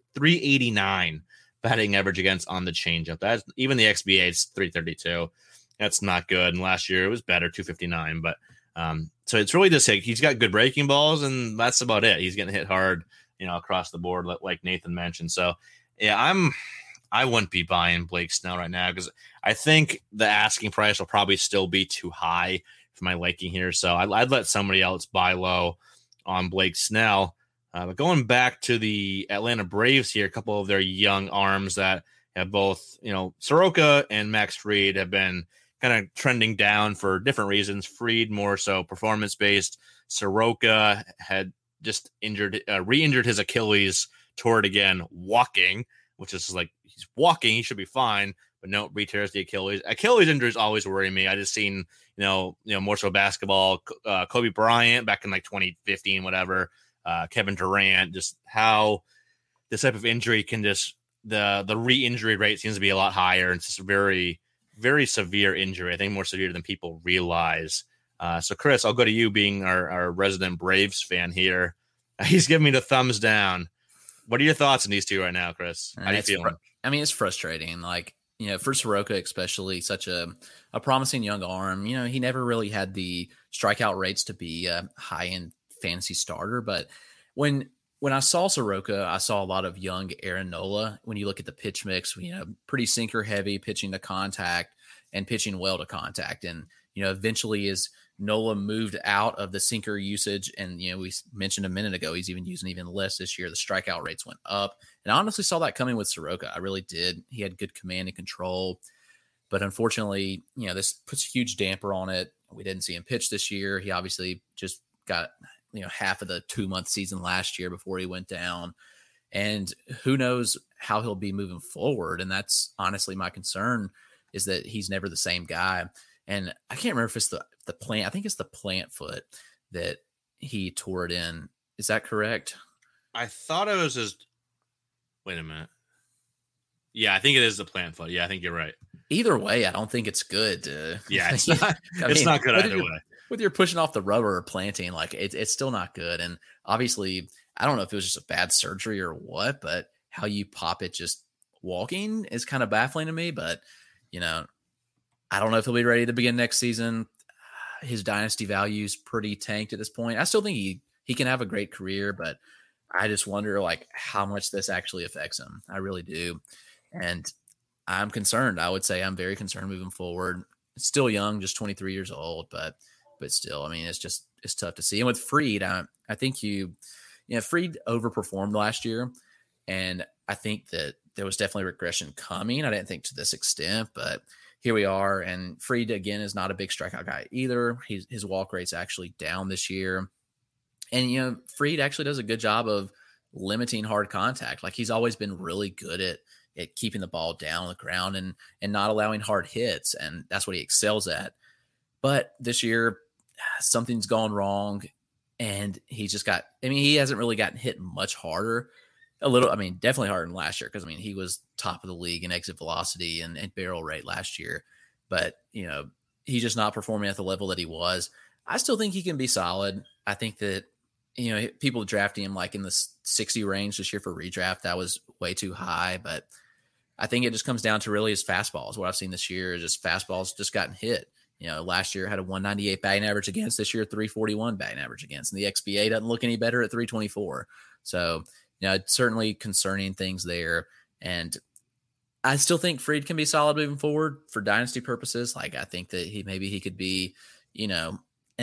389 batting average against on the changeup. That's even the XBA is 332. That's not good. And last year it was better, 259. But so it's really just like he's got good breaking balls, and that's about it. He's getting hit hard, across the board, like Nathan mentioned. So yeah, I wouldn't be buying Blake Snell right now because I think the asking price will probably still be too high for my liking here. So I'd let somebody else buy low on Blake Snell. But going back to the Atlanta Braves here, a couple of their young arms that have both, Soroka and Max Fried have been kind of trending down for different reasons. Fried more so performance-based. Soroka had just re-injured his Achilles, tore it again, walking, which is like he's walking, he should be fine, but no, re-tears the Achilles. Achilles injuries always worry me. I just seen, more so basketball, Kobe Bryant back in like 2015, whatever, Kevin Durant, just how this type of injury can just, the re-injury rate seems to be a lot higher. It's just a very, very severe injury. I think more severe than people realize. So Chris, I'll go to you being our resident Braves fan here. He's giving me the thumbs down. What are your thoughts on these two right now, Chris? How do you feel? It's frustrating. Like, for Soroka, especially such a promising young arm, he never really had the strikeout rates to be a high-end fantasy starter. But when I saw Soroka, I saw a lot of young Aaron Nola. When you look at the pitch mix, pretty sinker heavy, pitching to contact and pitching well to contact. And, eventually as Nola moved out of the sinker usage, and, we mentioned a minute ago, he's even using even less this year. The strikeout rates went up. And I honestly saw that coming with Soroka. I really did. He had good command and control. But unfortunately, this puts a huge damper on it. We didn't see him pitch this year. He obviously just got, half of the 2-month season last year before he went down. And who knows how he'll be moving forward. And that's honestly my concern, is that he's never the same guy. And I can't remember if it's the plant. I think it's the plant foot that he tore it in. Is that correct? I thought it was just, wait a minute. Yeah, I think it is the plant foot. Yeah, I think you're right. Either way, I don't think it's good. Yeah, it's not, it's not good either way. Whether you're pushing off the rubber or planting, like it's still not good. And obviously, I don't know if it was just a bad surgery or what, but how you pop it just walking is kind of baffling to me. But, I don't know if he'll be ready to begin next season. His dynasty value is pretty tanked at this point. I still think he can have a great career, but I just wonder like how much this actually affects him. I really do. And I'm concerned. I would say I'm very concerned moving forward. Still young, just 23 years old, but still, it's tough to see. And with Fried, I think Fried overperformed last year. And I think that there was definitely regression coming. I didn't think to this extent, but here we are. And Fried, again, is not a big strikeout guy either. His walk rate's actually down this year. And, Fried actually does a good job of limiting hard contact. Like, he's always been really good at keeping the ball down on the ground and not allowing hard hits. And that's what he excels at. But this year, something's gone wrong. And he hasn't really gotten hit much harder. Definitely harder than last year. Cause he was top of the league in exit velocity and barrel rate last year, but he's just not performing at the level that he was. I still think he can be solid. I think that, people drafting him like in the 60 range this year for redraft, that was way too high, but I think it just comes down to really his fastballs. What I've seen this year is just fastballs just gotten hit. Last year had a 198 batting average against, this year 341 batting average against, and the XBA doesn't look any better at 324. So, certainly concerning things there. And I still think Fried can be solid moving forward for dynasty purposes. Like, I think that he could be, an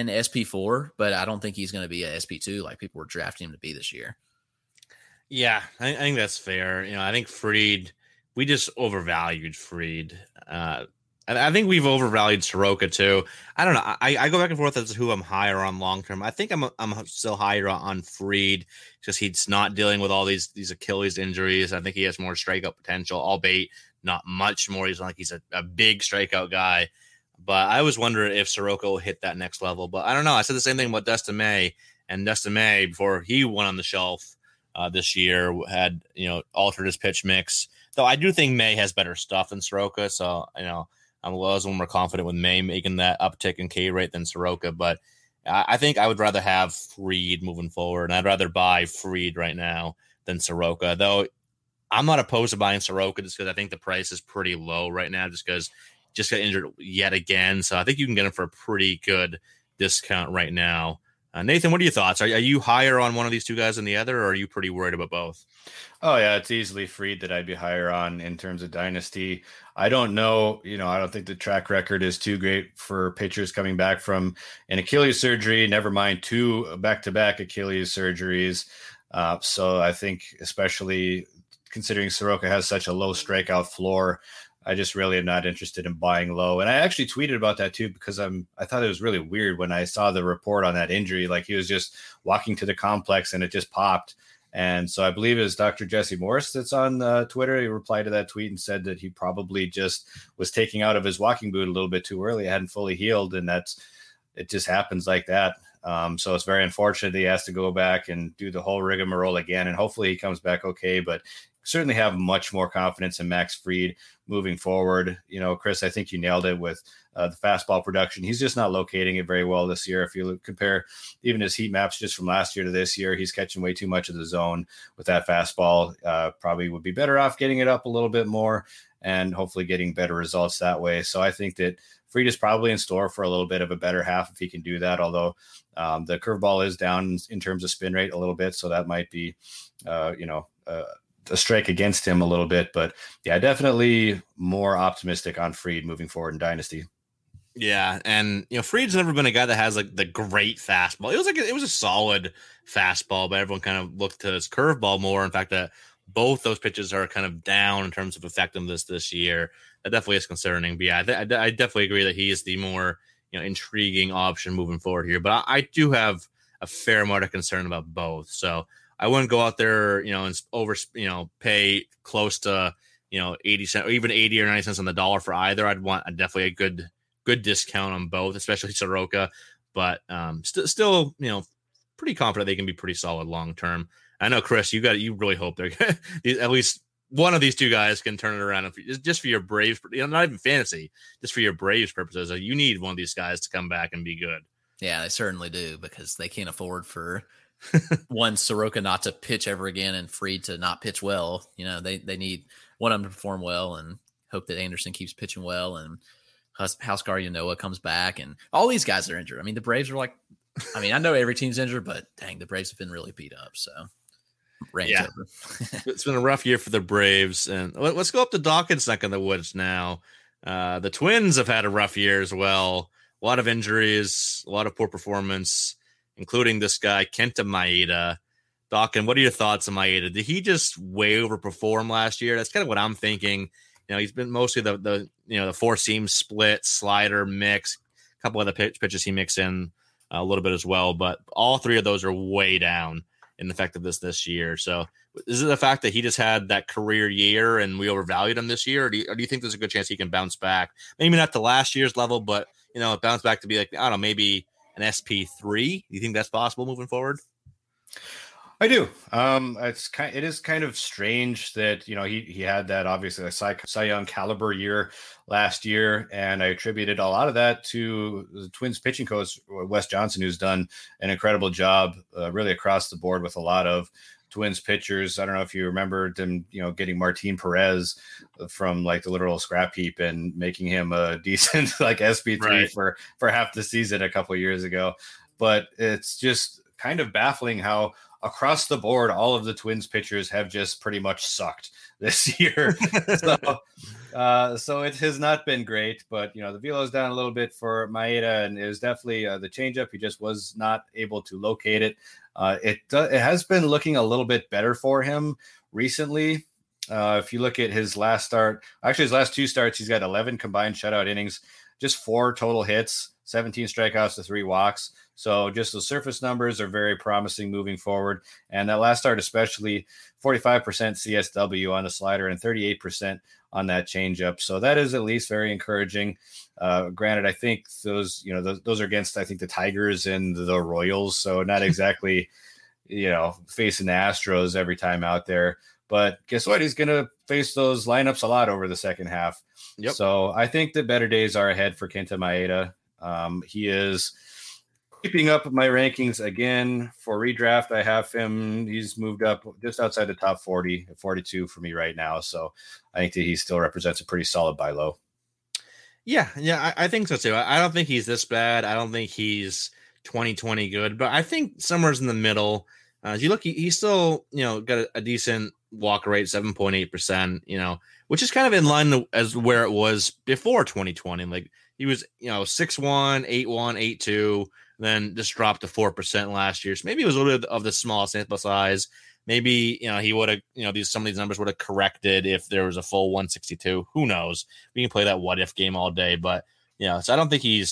SP4, but I don't think he's going to be a SP2 like people were drafting him to be this year. Yeah, I think that's fair. I think Fried, we just overvalued Fried. I think we've overvalued Soroka too. I don't know. I go back and forth as to who I'm higher on long term. I think I'm still higher on Fried because he's not dealing with all these Achilles injuries. I think he has more strikeout potential, albeit not much more. He's not like he's a big strikeout guy. But I always wonder if Soroka will hit that next level. But I don't know. I said the same thing about Dustin May. And Dustin May, before he went on the shelf this year, had altered his pitch mix. Though I do think May has better stuff than Soroka. So I'm a little more confident with May making that uptick in K rate than Soroka, but I think I would rather have Fried moving forward, and I'd rather buy Fried right now than Soroka. Though I'm not opposed to buying Soroka just because I think the price is pretty low right now, just because just got injured yet again. So I think you can get him for a pretty good discount right now. Nathan, what are your thoughts? Are you higher on one of these two guys than the other, or are you pretty worried about both? Oh, yeah, it's easily Fried that I'd be higher on in terms of dynasty. I don't know. I don't think the track record is too great for pitchers coming back from an Achilles surgery, never mind 2 back-to-back Achilles surgeries. So I think, especially considering Soroka has such a low strikeout floor, I just really am not interested in buying low. And I actually tweeted about that too, because I thought it was really weird when I saw the report on that injury. Like, he was just walking to the complex and it just popped. And so I believe it's Dr. Jesse Morris that's on Twitter. He replied to that tweet and said that he probably just was taking out of his walking boot a little bit too early. It hadn't fully healed. And it just happens like that. So it's very unfortunate that he has to go back and do the whole rigmarole again. And hopefully he comes back okay. But certainly have much more confidence in Max Fried moving forward. Chris, I think you nailed it with the fastball production. He's just not locating it very well this year. If you compare even his heat maps just from last year to this year, he's catching way too much of the zone with that fastball. Probably would be better off getting it up a little bit more and hopefully getting better results that way. So I think that Fried is probably in store for a little bit of a better half if he can do that, although the curveball is down in terms of spin rate a little bit. So that might be, a strike against him a little bit, but yeah, definitely more optimistic on Fried moving forward in dynasty. Yeah, and Fried's never been a guy that has like the great fastball. It was a solid fastball, but everyone kind of looked to his curveball more. In fact, that both those pitches are kind of down in terms of effectiveness this year. That definitely is concerning. But yeah, I definitely agree that he is the more intriguing option moving forward here. But I do have a fair amount of concern about both. So I wouldn't go out there, and pay close to, 80 cents or even 80 or 90 cents on the dollar for either. I'd want definitely a good discount on both, especially Soroka, but still, pretty confident they can be pretty solid long-term. I know, Chris, you really hope they're at least one of these two guys can turn it around just for your Braves, not even fantasy, just for your Braves purposes. You need one of these guys to come back and be good. Yeah, they certainly do, because they can't afford for one Soroka not to pitch ever again and Fried to not pitch well. They need one of them to perform well and hope that Anderson keeps pitching well and Huascar Ynoa comes back, and all these guys are injured. The Braves are I know every team's injured, but dang, the Braves have been really beat up. So yeah, it's been a rough year for the Braves. And let's go up to Dawkins' neck in the woods now. The Twins have had a rough year as well. A lot of injuries, a lot of poor performance, including this guy, Kenta Maeda. Dawkins, what are your thoughts on Maeda? Did he just way overperform last year? That's kind of what I'm thinking. he's been mostly the four seam split, slider mix, a couple other pitches he mixed in a little bit as well. But all three of those are way down in effectiveness this year. So is it the fact that he just had that career year and we overvalued him this year? Or do you think there's a good chance he can bounce back? Maybe not to last year's level, but, bounce back to be like, I don't know, maybe an SP3. Do you think that's possible moving forward? I do. It is kind of strange that, he had that obviously a Cy Young caliber year last year. And I attributed a lot of that to the Twins pitching coach, Wes Johnson, who's done an incredible job really across the board with a lot of Twins pitchers. I don't know if you remember them, getting Martin Perez from like the literal scrap heap and making him a decent like SP3 for half the season a couple of years ago. But it's just kind of baffling how across the board, all of the Twins pitchers have just pretty much sucked this year. So it has not been great, but the velo's down a little bit for Maeda, and it was definitely the changeup. He just was not able to locate it. It has been looking a little bit better for him recently. If you look at his last two starts, he's got 11 combined shutout innings, just 4 total hits, 17 strikeouts to 3 walks. So just the surface numbers are very promising moving forward. And that last start, especially 45% CSW on the slider and 38% on that changeup. So that is at least very encouraging. Granted, I think those are against, I think, the Tigers and the Royals. So not exactly, facing the Astros every time out there. But guess what? He's going to face those lineups a lot over the second half. Yep. So I think the better days are ahead for Kenta Maeda. He is keeping up my rankings again for redraft. I have him. He's moved up just outside the top 40, 42 for me right now. So I think that he still represents a pretty solid buy low. Yeah, I think so too. I don't think he's this bad. I don't think he's 2020 good, but I think somewhere's in the middle. As you look, he's still, got a decent walk rate, 7.8%, which is kind of in line as where it was before 2020. Like he was, 6.1, 8.1, 8.2, then just dropped to 4% last year. So maybe it was a little bit of the small sample size. Maybe, he would have, some of these numbers would have corrected if there was a full 162. Who knows? We can play that what if game all day, but so I don't think he's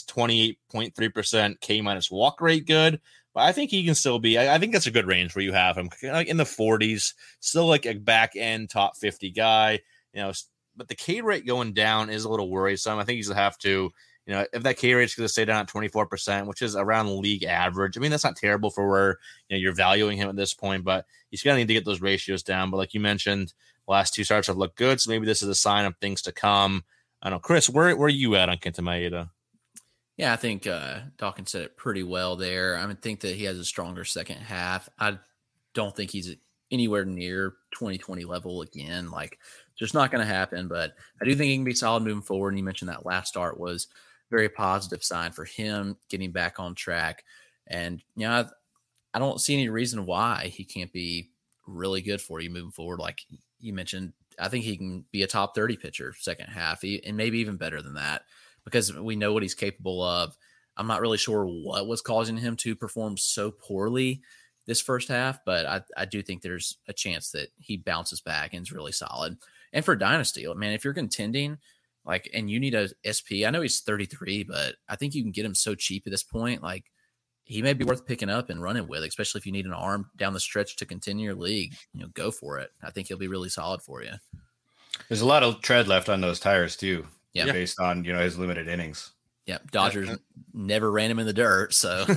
28.3% K minus walk rate good, but I think he can still be, I think that's a good range where you have him like in the 40s, still like a back end top 50 guy, but the K rate going down is a little worrisome. I think he's going to have to, if that K rate is going to stay down at 24%, which is around league average. I mean, that's not terrible for where you're valuing him at this point, but he's going to need to get those ratios down. But like you mentioned, the last 2 starts have looked good, so maybe this is a sign of things to come. I don't know, Chris, where are you at on Kenta Maeda? Yeah, I think Dawkins said it pretty well there. I think that he has a stronger second half. I don't think he's anywhere near 2020 level again. Like, just not going to happen, but I do think he can be solid moving forward. And you mentioned that last start was very positive sign for him getting back on track. And, I don't see any reason why he can't be really good for you moving forward. Like you mentioned, I think he can be a top 30 pitcher second half and maybe even better than that because we know what he's capable of. I'm not really sure what was causing him to perform so poorly this first half, but I do think there's a chance that he bounces back and is really solid. And for Dynasty, man, if you're contending, and you need a SP, I know he's 33, but I think you can get him so cheap at this point. Like, he may be worth picking up and running with, especially if you need an arm down the stretch to continue your league. Go for it. I think he'll be really solid for you. There's a lot of tread left on those tires too, based on his limited innings. Yeah, Dodgers never ran him in the dirt, so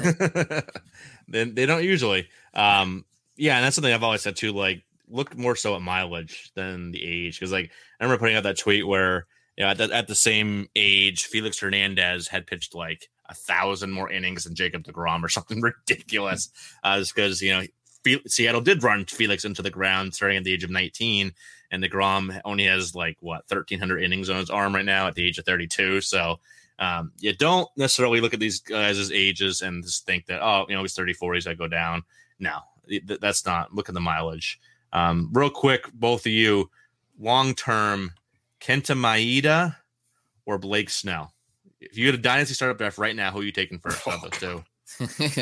then they don't usually. And that's something I've always said too. Like, look more so at mileage than the age, because I remember putting out that tweet where at the same age, Felix Hernandez had pitched 1,000 more innings than Jacob deGrom or something ridiculous. Just because Seattle did run Felix into the ground starting at the age of 19, and deGrom only has 1,300 innings on his arm right now at the age of 32. So you don't necessarily look at these guys' ages and just think that he's 34, he's got to go down. No, that's not. Look at the mileage. Real quick, both of you, long term, Kenta Maeda or Blake Snell? If you get a dynasty startup draft right now, who are you taking first out of those two?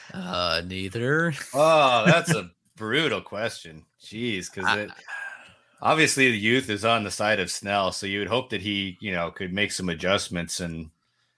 Neither. Oh, that's a brutal question. Jeez, because Obviously, the youth is on the side of Snell, so you would hope that he, could make some adjustments. And,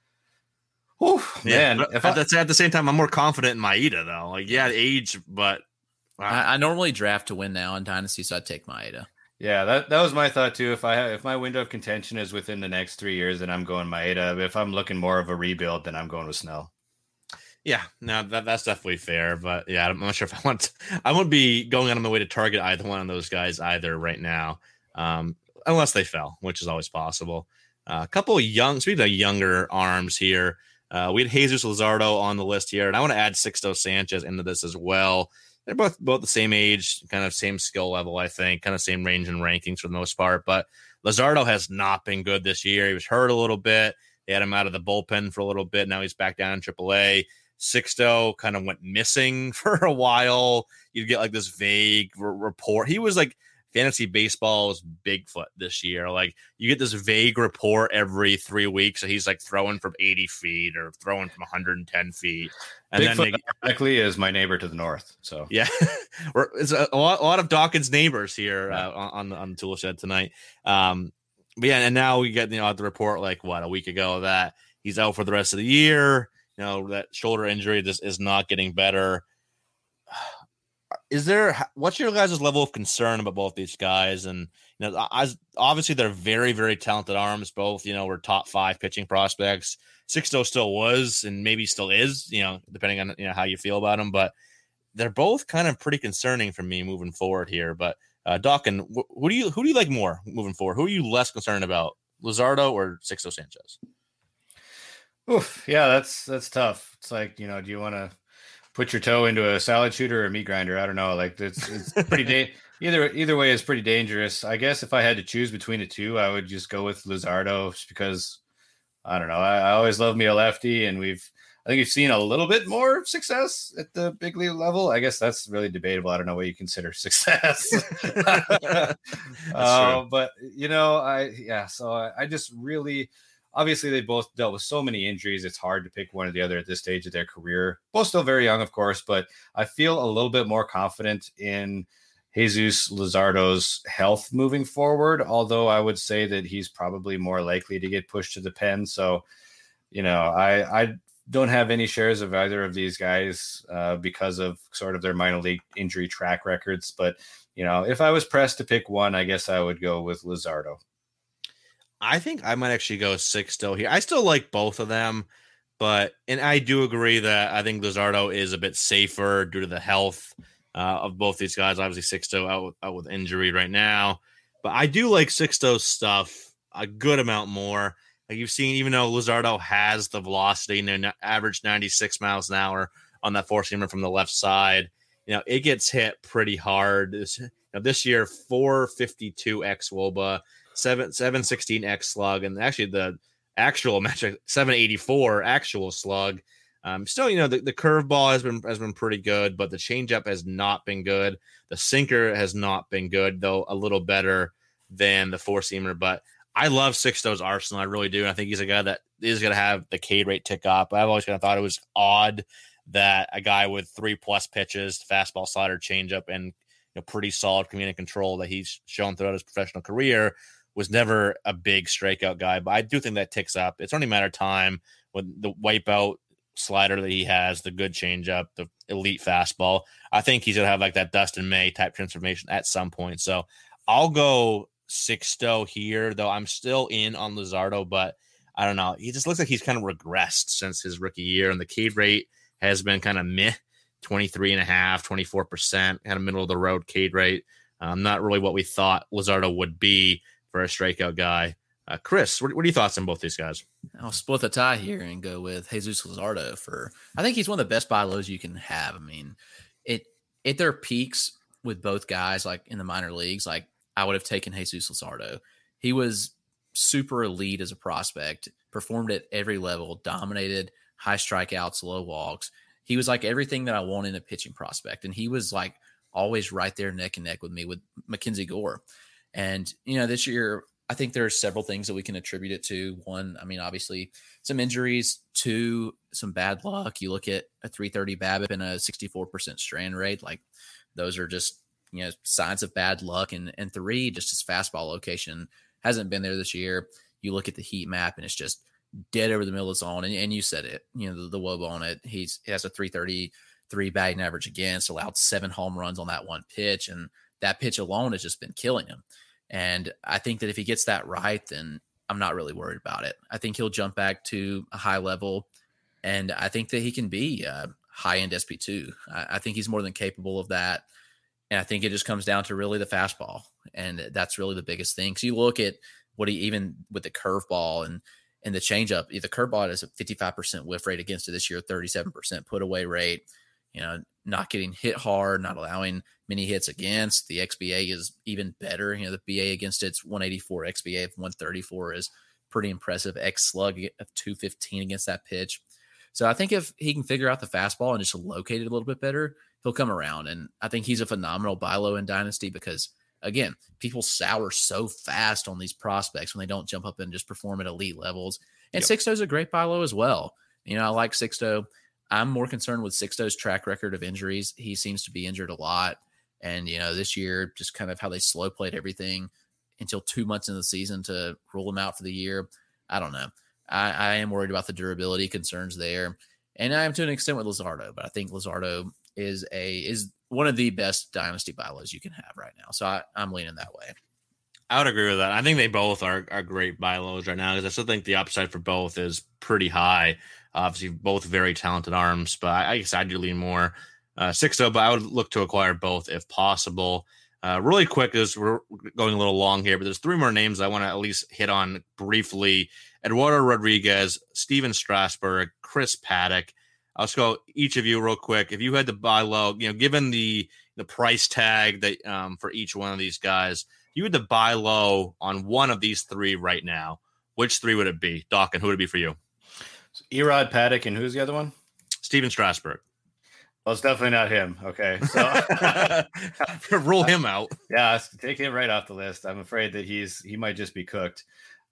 man, at the same time, I'm more confident in Maeda though. Like, age, but wow. I normally draft to win now in Dynasty, so I'd take Maeda. Yeah, that was my thought too. If my window of contention is within the next 3 years, then I'm going Maeda. If I'm looking more of a rebuild, then I'm going with Snell. Yeah, no, that's definitely fair. But yeah, I'm not sure if I won't be going out of my way to target either one of those guys either right now, unless they fell, which is always possible. A couple of speaking of younger arms here, we had Jesus Luzardo on the list here, and I want to add Sixto Sanchez into this as well. They're both the same age, kind of same skill level, I think, kind of same range and rankings for the most part. But Luzardo has not been good this year. He was hurt a little bit. They had him out of the bullpen for a little bit. Now he's back down in AAA. Sixto kind of went missing for a while. You'd get like this vague report. He was like fantasy baseball's Bigfoot this year. Like you get this vague report every 3 weeks. So he's like throwing from 80 feet or throwing from 110 feet. And Bigfoot exactly is my neighbor to the north. So yeah, it's a lot of Dawkins neighbors here on the tool shed tonight. But yeah, and now we get the report like a week ago that he's out for the rest of the year. That shoulder injury just is not getting better. What's your guys' level of concern about both these guys? And obviously they're very, very talented arms. Both were top 5 pitching prospects. Sixto still was, and maybe still is, depending on how you feel about them. But they're both kind of pretty concerning for me moving forward here. But Dawkins, who do you like more moving forward? Who are you less concerned about, Luzardo or Sixto Sanchez? Oof, yeah, that's tough. It's like, do you want to put your toe into a salad shooter or a meat grinder? I don't know. Like it's pretty either way is pretty dangerous. I guess if I had to choose between the two, I would just go with Luzardo just because I don't know. I always love me a lefty, and I think we've seen a little bit more success at the big league level. I guess that's really debatable. I don't know what you consider success. But so I just really. Obviously, they both dealt with so many injuries. It's hard to pick one or the other at this stage of their career. Both still very young, of course, but I feel a little bit more confident in Jesus Luzardo's health moving forward, although I would say that he's probably more likely to get pushed to the pen. So, I don't have any shares of either of these guys because of sort of their minor league injury track records. But, if I was pressed to pick one, I guess I would go with Luzardo. I think I might actually go Sixto here. I still like both of them, and I do agree that I think Luzardo is a bit safer due to the health of both these guys. Obviously, Sixto out with injury right now, but I do like Sixto's stuff a good amount more. Like you've seen, even though Luzardo has the velocity and average 96 miles an hour on that four-seamer from the left side, it gets hit pretty hard. This year, 452 xWOBA. 716 X slug, and actually the actual metric 784 actual slug. Still, the curveball has been pretty good, but the changeup has not been good. The sinker has not been good, though a little better than the four seamer. But I love Sixto's arsenal, I really do. And I think he's a guy that is going to have the K rate tick up. I've always kind of thought it was odd that a guy with 3+ pitches, fastball, slider, changeup, and pretty solid command and control that he's shown throughout his professional career was never a big strikeout guy, but I do think that ticks up. It's only a matter of time with the wipeout slider that he has, the good changeup, the elite fastball. I think he's going to have like that Dustin May type transformation at some point. So I'll go Sixto here, though I'm still in on Luzardo, but I don't know. He just looks like he's kind of regressed since his rookie year, and the K rate has been kind of meh, 23.5, 24%, kind of middle of the road K rate. Not really what we thought Luzardo would be for a strikeout guy. Chris, what are your thoughts on both these guys? I'll split the tie here and go with Jesus Luzardo I think he's one of the best buy lows you can have. I mean, at their peaks with both guys, like in the minor leagues, like I would have taken Jesus Luzardo. He was super elite as a prospect, performed at every level, dominated, high strikeouts, low walks. He was like everything that I want in a pitching prospect. And he was like always right there neck and neck with me with Mackenzie Gore. And, this year, I think there are several things that we can attribute it to. One, I mean, obviously some injuries. Two, some bad luck. You look at a 330 BABIP and a 64% strand rate. Like those are just signs of bad luck. And 3, just his fastball location hasn't been there this year. You look at the heat map and it's just dead over the middle of the zone. And you said it, the woe on it. He has a 333 batting average against, allowed 7 home runs on that one pitch. And that pitch alone has just been killing him. And I think that if he gets that right, then I'm not really worried about it. I think he'll jump back to a high level. And I think that he can be high-end SP2. I think he's more than capable of that. And I think it just comes down to really the fastball. And that's really the biggest thing. Because you look at what he, even with the curveball and the changeup, the curveball has a 55% whiff rate against it this year, 37% put away rate, not getting hit hard, not allowing many hits against. The XBA is even better. The BA against it's 184, XBA of 134 is pretty impressive. X slug of 215 against that pitch. So I think if he can figure out the fastball and just locate it a little bit better, he'll come around. And I think he's a phenomenal buy low in Dynasty because, again, people sour so fast on these prospects when they don't jump up and just perform at elite levels. And Sixto's a great buy low as well. I like Sixto. I'm more concerned with Sixto's track record of injuries. He seems to be injured a lot. And, this year, just kind of how they slow played everything until 2 months into the season to rule him out for the year. I don't know. I am worried about the durability concerns there. And I am to an extent with Luzardo, but I think Luzardo is one of the best dynasty buy lows you can have right now. So I'm leaning that way. I would agree with that. I think they both are great buy lows right now because I still think the upside for both is pretty high. Obviously, both very talented arms, but I guess I do lean more Sixto, but I would look to acquire both if possible. Really quick, as we're going a little long here, but there's 3 more names I want to at least hit on briefly. Eduardo Rodriguez, Steven Strasburg, Chris Paddock. I'll just go each of you real quick. If you had to buy low, given the price tag that for each one of these guys, if you had to buy low on one of these 3 right now, which 3 would it be? Doc, and who would it be for you? So Erod, Paddock, and who's the other one? Steven Strasburg. Well, it's definitely not him. Okay. So rule him out. Yeah, take him right off the list. I'm afraid that he might just be cooked.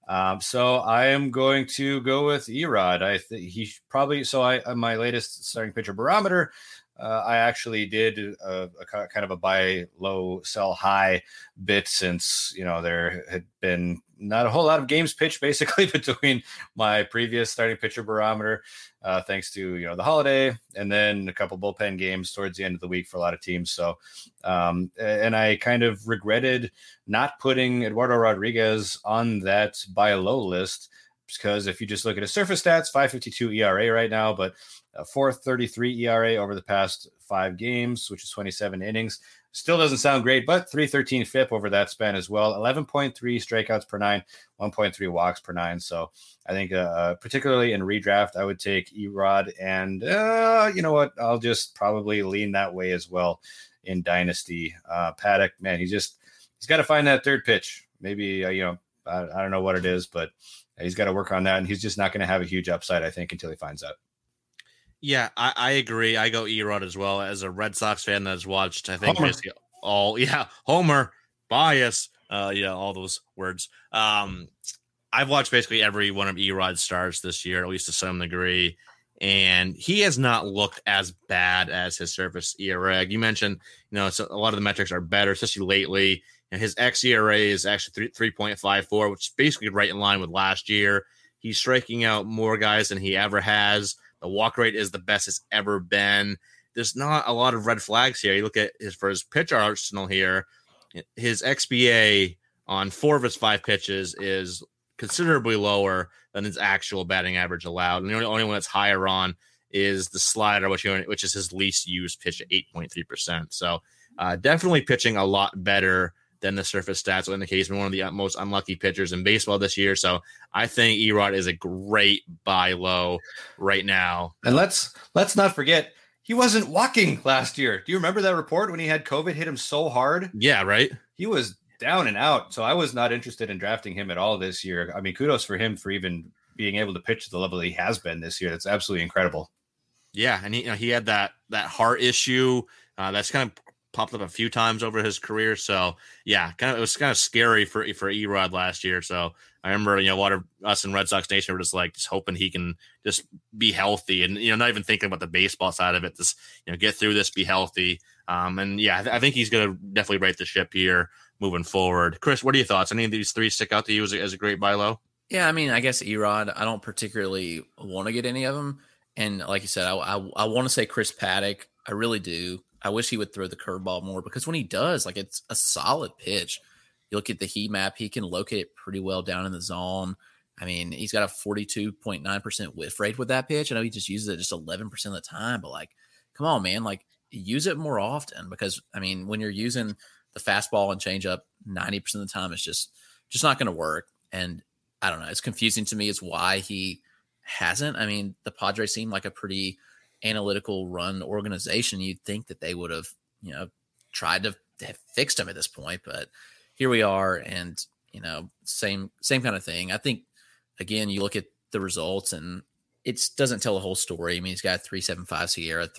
So I am going to go with Erod. I think he probably, my latest starting pitcher barometer, I actually did a kind of a buy low, sell high bit since, there had been not a whole lot of games pitched basically between my previous starting pitcher barometer, thanks to, the holiday and then a couple bullpen games towards the end of the week for a lot of teams. So, and I kind of regretted not putting Eduardo Rodriguez on that buy low list because if you just look at his surface stats, 5.52 ERA right now, but 4.33 ERA over the past 5 games, which is 27 innings. Still doesn't sound great, but 3.13 FIP over that span as well. 11.3 strikeouts per 9, 1.3 walks per 9. So I think particularly in redraft, I would take Erod and you know what? I'll just probably lean that way as well in Dynasty. Paddock, man, he's got to find that third pitch. Maybe, I don't know what it is, but he's got to work on that. And he's just not going to have a huge upside, I think, until he finds out. Yeah, I agree. I go Erod as well. As a Red Sox fan that has watched, I think basically Homer, bias, all those words. I've watched basically every one of Erod's starts this year, at least to some degree, and he has not looked as bad as his surface ERA. You mentioned, so a lot of the metrics are better, especially lately. And his xERA is actually 3.54, which is basically right in line with last year. He's striking out more guys than he ever has. The walk rate is the best it's ever been. There's not a lot of red flags here. You look at his pitch arsenal here. His XBA on 4 of his 5 pitches is considerably lower than his actual batting average allowed. And the only one that's higher on is the slider, which is his least used pitch at 8.3%. So definitely pitching a lot better than the surface stats will indicate. He's been one of the most unlucky pitchers in baseball this year. So I think Erod is a great buy low right now. And let's not forget, he wasn't walking last year. Do you remember that report when he had COVID hit him so hard? Yeah, right. He was down and out. So I was not interested in drafting him at all this year. I mean, kudos for him for even being able to pitch to the level that he has been this year. That's absolutely incredible. Yeah. And he had that heart issue that's kind of popped up a few times over his career. So yeah, it was kind of scary for Erod last year. So I remember, a lot of us in Red Sox Nation were just hoping he can just be healthy and, not even thinking about the baseball side of it, just, get through this, be healthy. And yeah, I think he's going to definitely right the ship here moving forward. Chris, what are your thoughts? Any of these three stick out to you as a great buy low? Yeah, I mean, I guess Erod, I don't particularly want to get any of them. And like you said, I want to say Chris Paddock. I really do. I wish he would throw the curveball more, because when he does, like, it's a solid pitch. You look at the heat map, he can locate it pretty well down in the zone. I mean, he's got a 42.9% whiff rate with that pitch. I know he just uses it just 11% of the time, but like, come on, man, like, use it more often, because I mean, when you're using the fastball and changeup 90% of the time, it's just not going to work. And I don't know. It's confusing to me as why he hasn't. I mean, the Padres seem like a pretty analytical run organization. You'd think that they would have, tried to have fixed him at this point, but here we are. And, same kind of thing. I think, again, you look at the results and it doesn't tell the whole story. I mean, he's got 3.75 SIERA,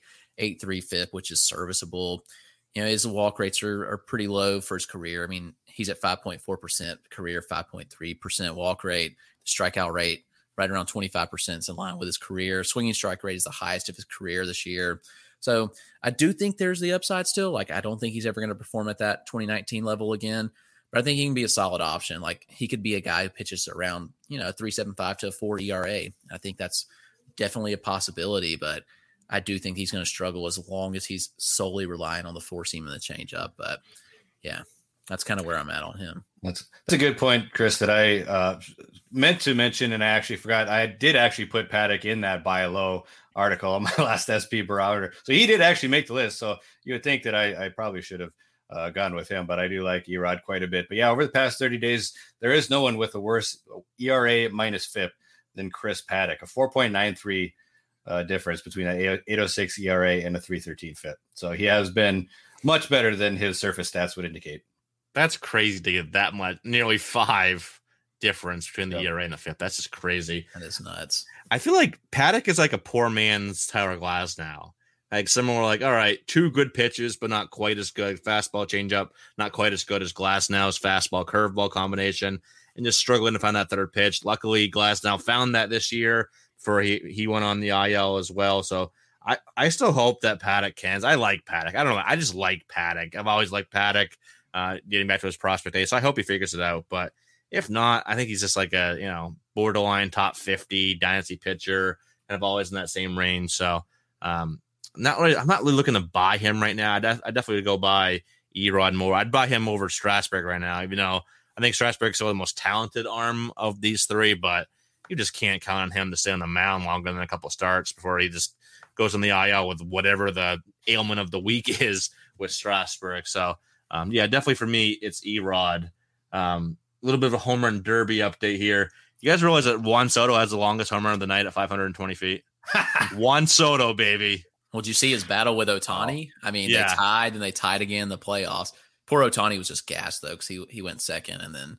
3.83 FIP, which is serviceable. His walk rates are pretty low for his career. I mean, he's at 5.4% career, 5.3% walk rate. The strikeout rate right around 25% is in line with his career. Swinging strike rate is the highest of his career this year. So I do think there's the upside still. Like, I don't think he's ever going to perform at that 2019 level again, but I think he can be a solid option. Like, he could be a guy who pitches around, 3.75 to a 4 ERA. I think that's definitely a possibility, but I do think he's going to struggle as long as he's solely relying on the four seam and the changeup. But yeah, that's kind of where I'm at on him. That's a good point, Chris, that I meant to mention, and I actually forgot. I did actually put Paddock in that buy low article on my last SP barometer. So he did actually make the list. So you would think that I probably should have gone with him, but I do like Erod quite a bit. But yeah, over the past 30 days, there is no one with a worse ERA minus FIP than Chris Paddock, a 4.93 difference between an 8.06 ERA and a 3.13 FIP. So he has been much better than his surface stats would indicate. That's crazy to get that much, nearly 5 difference between the ERA and the FIP. That's just crazy. That is nuts. I feel like Paddock is like a poor man's Tyler Glasnow. Like, similar, like, all right, 2 good pitches, but not quite as good. Fastball, changeup, not quite as good as Glasnow's fastball, curveball combination, and just struggling to find that third pitch. Luckily, Glasnow found that this year. For he went on the IL as well. So I still hope that Paddock can. I like Paddock. I don't know. I just like Paddock. I've always liked Paddock, getting back to his prospect days. So I hope he figures it out. But if not, I think he's just like a, borderline top 50 dynasty pitcher, kind of always in that same range. So I'm not really looking to buy him right now. I definitely would go buy Erod more. I'd buy him over Strasburg right now, even though I think Strasburg's still the most talented arm of these three, but you just can't count on him to stay on the mound longer than a couple of starts before he just goes on the IL with whatever the ailment of the week is with Strasburg. So, yeah, definitely for me, it's Erod. A little bit of a home run derby update here. You guys realize that Juan Soto has the longest home run of the night at 520 feet? Juan Soto, baby. Well, did you see his battle with Ohtani? I mean, yeah. They tied again in the playoffs. Poor Ohtani was just gassed, though, because he went second, and then,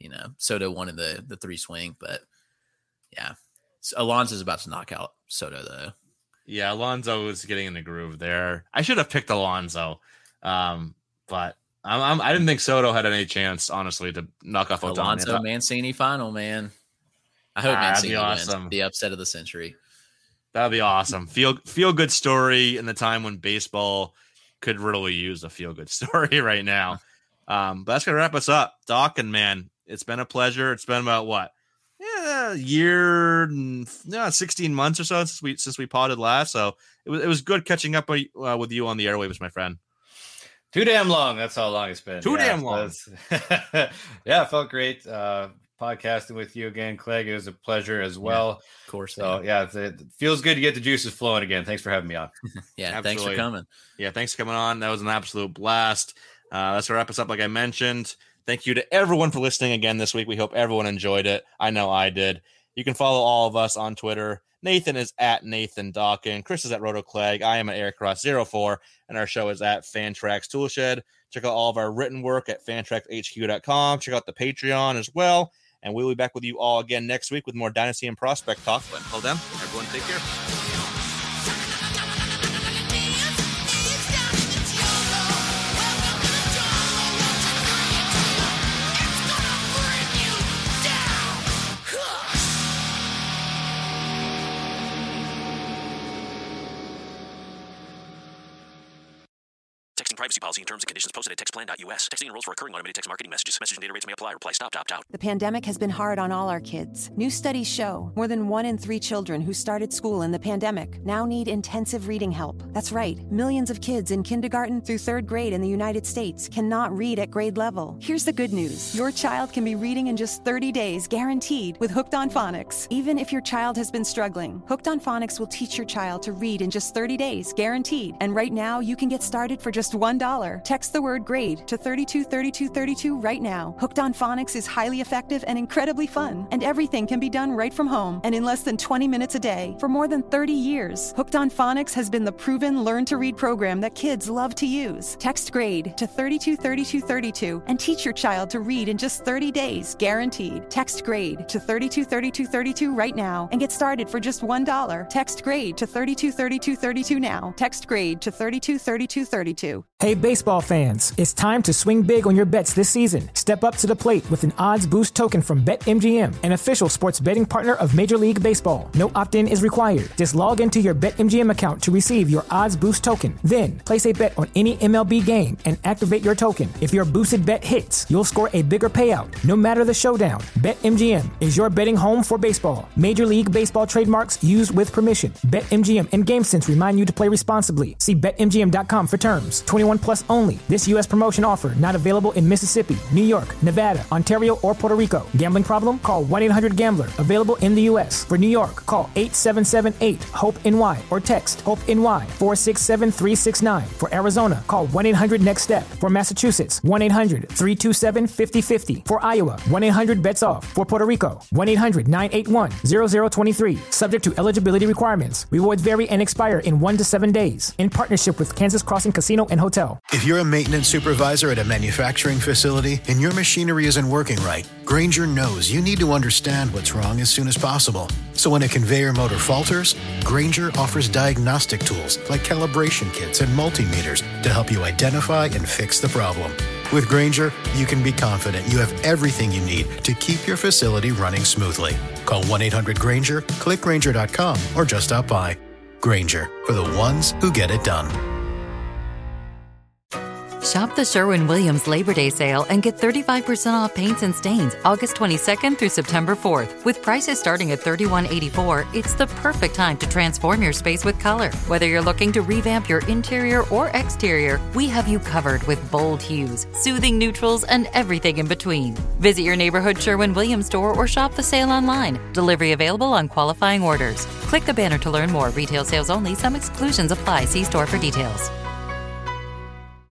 Soto won in the 3 swing, but yeah, Alonso's about to knock out Soto, though. Yeah, Alonso was getting in the groove there. I should have picked Alonso, but I didn't think Soto had any chance, honestly, to knock off Ohtani. Alonso Mancini final, man. I hope Mancini wins the upset of the century. That'd be awesome. Feel good story in the time when baseball could really use a feel good story right now. But that's gonna wrap us up, Doc. And man, it's been a pleasure. It's been about what? Yeah, a year, 16 months or so since we potted last. So it was good catching up with you on the airwaves, my friend. Too damn long. That's how long it's been. Damn long. Yeah, it felt great podcasting with you again, Clegg. It was a pleasure as well. Yeah, of course. So yeah, it feels good to get the juices flowing again. Thanks for having me on. Yeah, absolutely. Thanks for coming. Yeah, thanks for coming on. That was an absolute blast. That's to wrap us up, like I mentioned. Thank you to everyone for listening again this week. We hope everyone enjoyed it. I know I did. You can follow all of us on Twitter. Nathan is at Nathan Dawkin. Chris is at RotoClegg. I am at AirCross04. And our show is at Fantrax Toolshed. Check out all of our written work at fantraxhq.com. Check out the Patreon as well. And we'll be back with you all again next week with more Dynasty and Prospect talk. But until then, everyone take care. Privacy policy and terms and conditions posted at textplan.us. Texting enrolls for recurring automated text marketing messages. Message and data rates may apply. Reply stop to opt out. The pandemic has been hard on all our kids. New studies show more than 1 in 3 children who started school in the pandemic now need intensive reading help. That's right. Millions of kids in kindergarten through 3rd grade in the United States cannot read at grade level. Here's the good news. Your child can be reading in just 30 days, guaranteed, with Hooked on Phonics. Even if your child has been struggling, Hooked on Phonics will teach your child to read in just 30 days, guaranteed. And right now, you can get started for just $1. Text the word GRADE to 323232 right now. Hooked on Phonics is highly effective and incredibly fun, and everything can be done right from home and in less than 20 minutes a day for more than 30 years. Hooked on Phonics has been the proven learn-to-read program that kids love to use. Text GRADE to 323232 and teach your child to read in just 30 days, guaranteed. Text GRADE to 323232 right now and get started for just $1. Text GRADE to 323232 now. Text GRADE to 323232. Hey baseball fans, it's time to swing big on your bets this season. Step up to the plate with an odds boost token from BetMGM, an official sports betting partner of Major League Baseball. No opt-in is required. Just log into your BetMGM account to receive your odds boost token. Then, place a bet on any MLB game and activate your token. If your boosted bet hits, you'll score a bigger payout, no matter the showdown. BetMGM is your betting home for baseball. Major League Baseball trademarks used with permission. BetMGM and GameSense remind you to play responsibly. See BetMGM.com for terms. 21 plus only. This U.S. promotion offer not available in Mississippi, New York, Nevada, Ontario, or Puerto Rico. Gambling problem? Call 1-800-GAMBLER. Available in the U.S. For New York, call 877-8-HOPE-NY or text HOPE-NY 467-369. For Arizona, call 1-800-NEXT-STEP. For Massachusetts, 1-800-327-5050. For Iowa, 1-800-BETS-OFF. For Puerto Rico, 1-800-981-0023. Subject to eligibility requirements. Rewards vary and expire in 1 to 7 days. In partnership with Kansas Crossing Casino and Hotel. If you're a maintenance supervisor at a manufacturing facility and your machinery isn't working right, Grainger knows you need to understand what's wrong as soon as possible. So when a conveyor motor falters, Grainger offers diagnostic tools like calibration kits and multimeters to help you identify and fix the problem. With Grainger, you can be confident you have everything you need to keep your facility running smoothly. Call 1-800-GRAINGER, click Grainger.com, or just stop by. Grainger, for the ones who get it done. Shop the Sherwin-Williams Labor Day sale and get 35% off paints and stains August 22nd through September 4th. With prices starting at $31.84, it's the perfect time to transform your space with color. Whether you're looking to revamp your interior or exterior, we have you covered with bold hues, soothing neutrals, and everything in between. Visit your neighborhood Sherwin-Williams store or shop the sale online. Delivery available on qualifying orders. Click the banner to learn more. Retail sales only. Some exclusions apply. See store for details.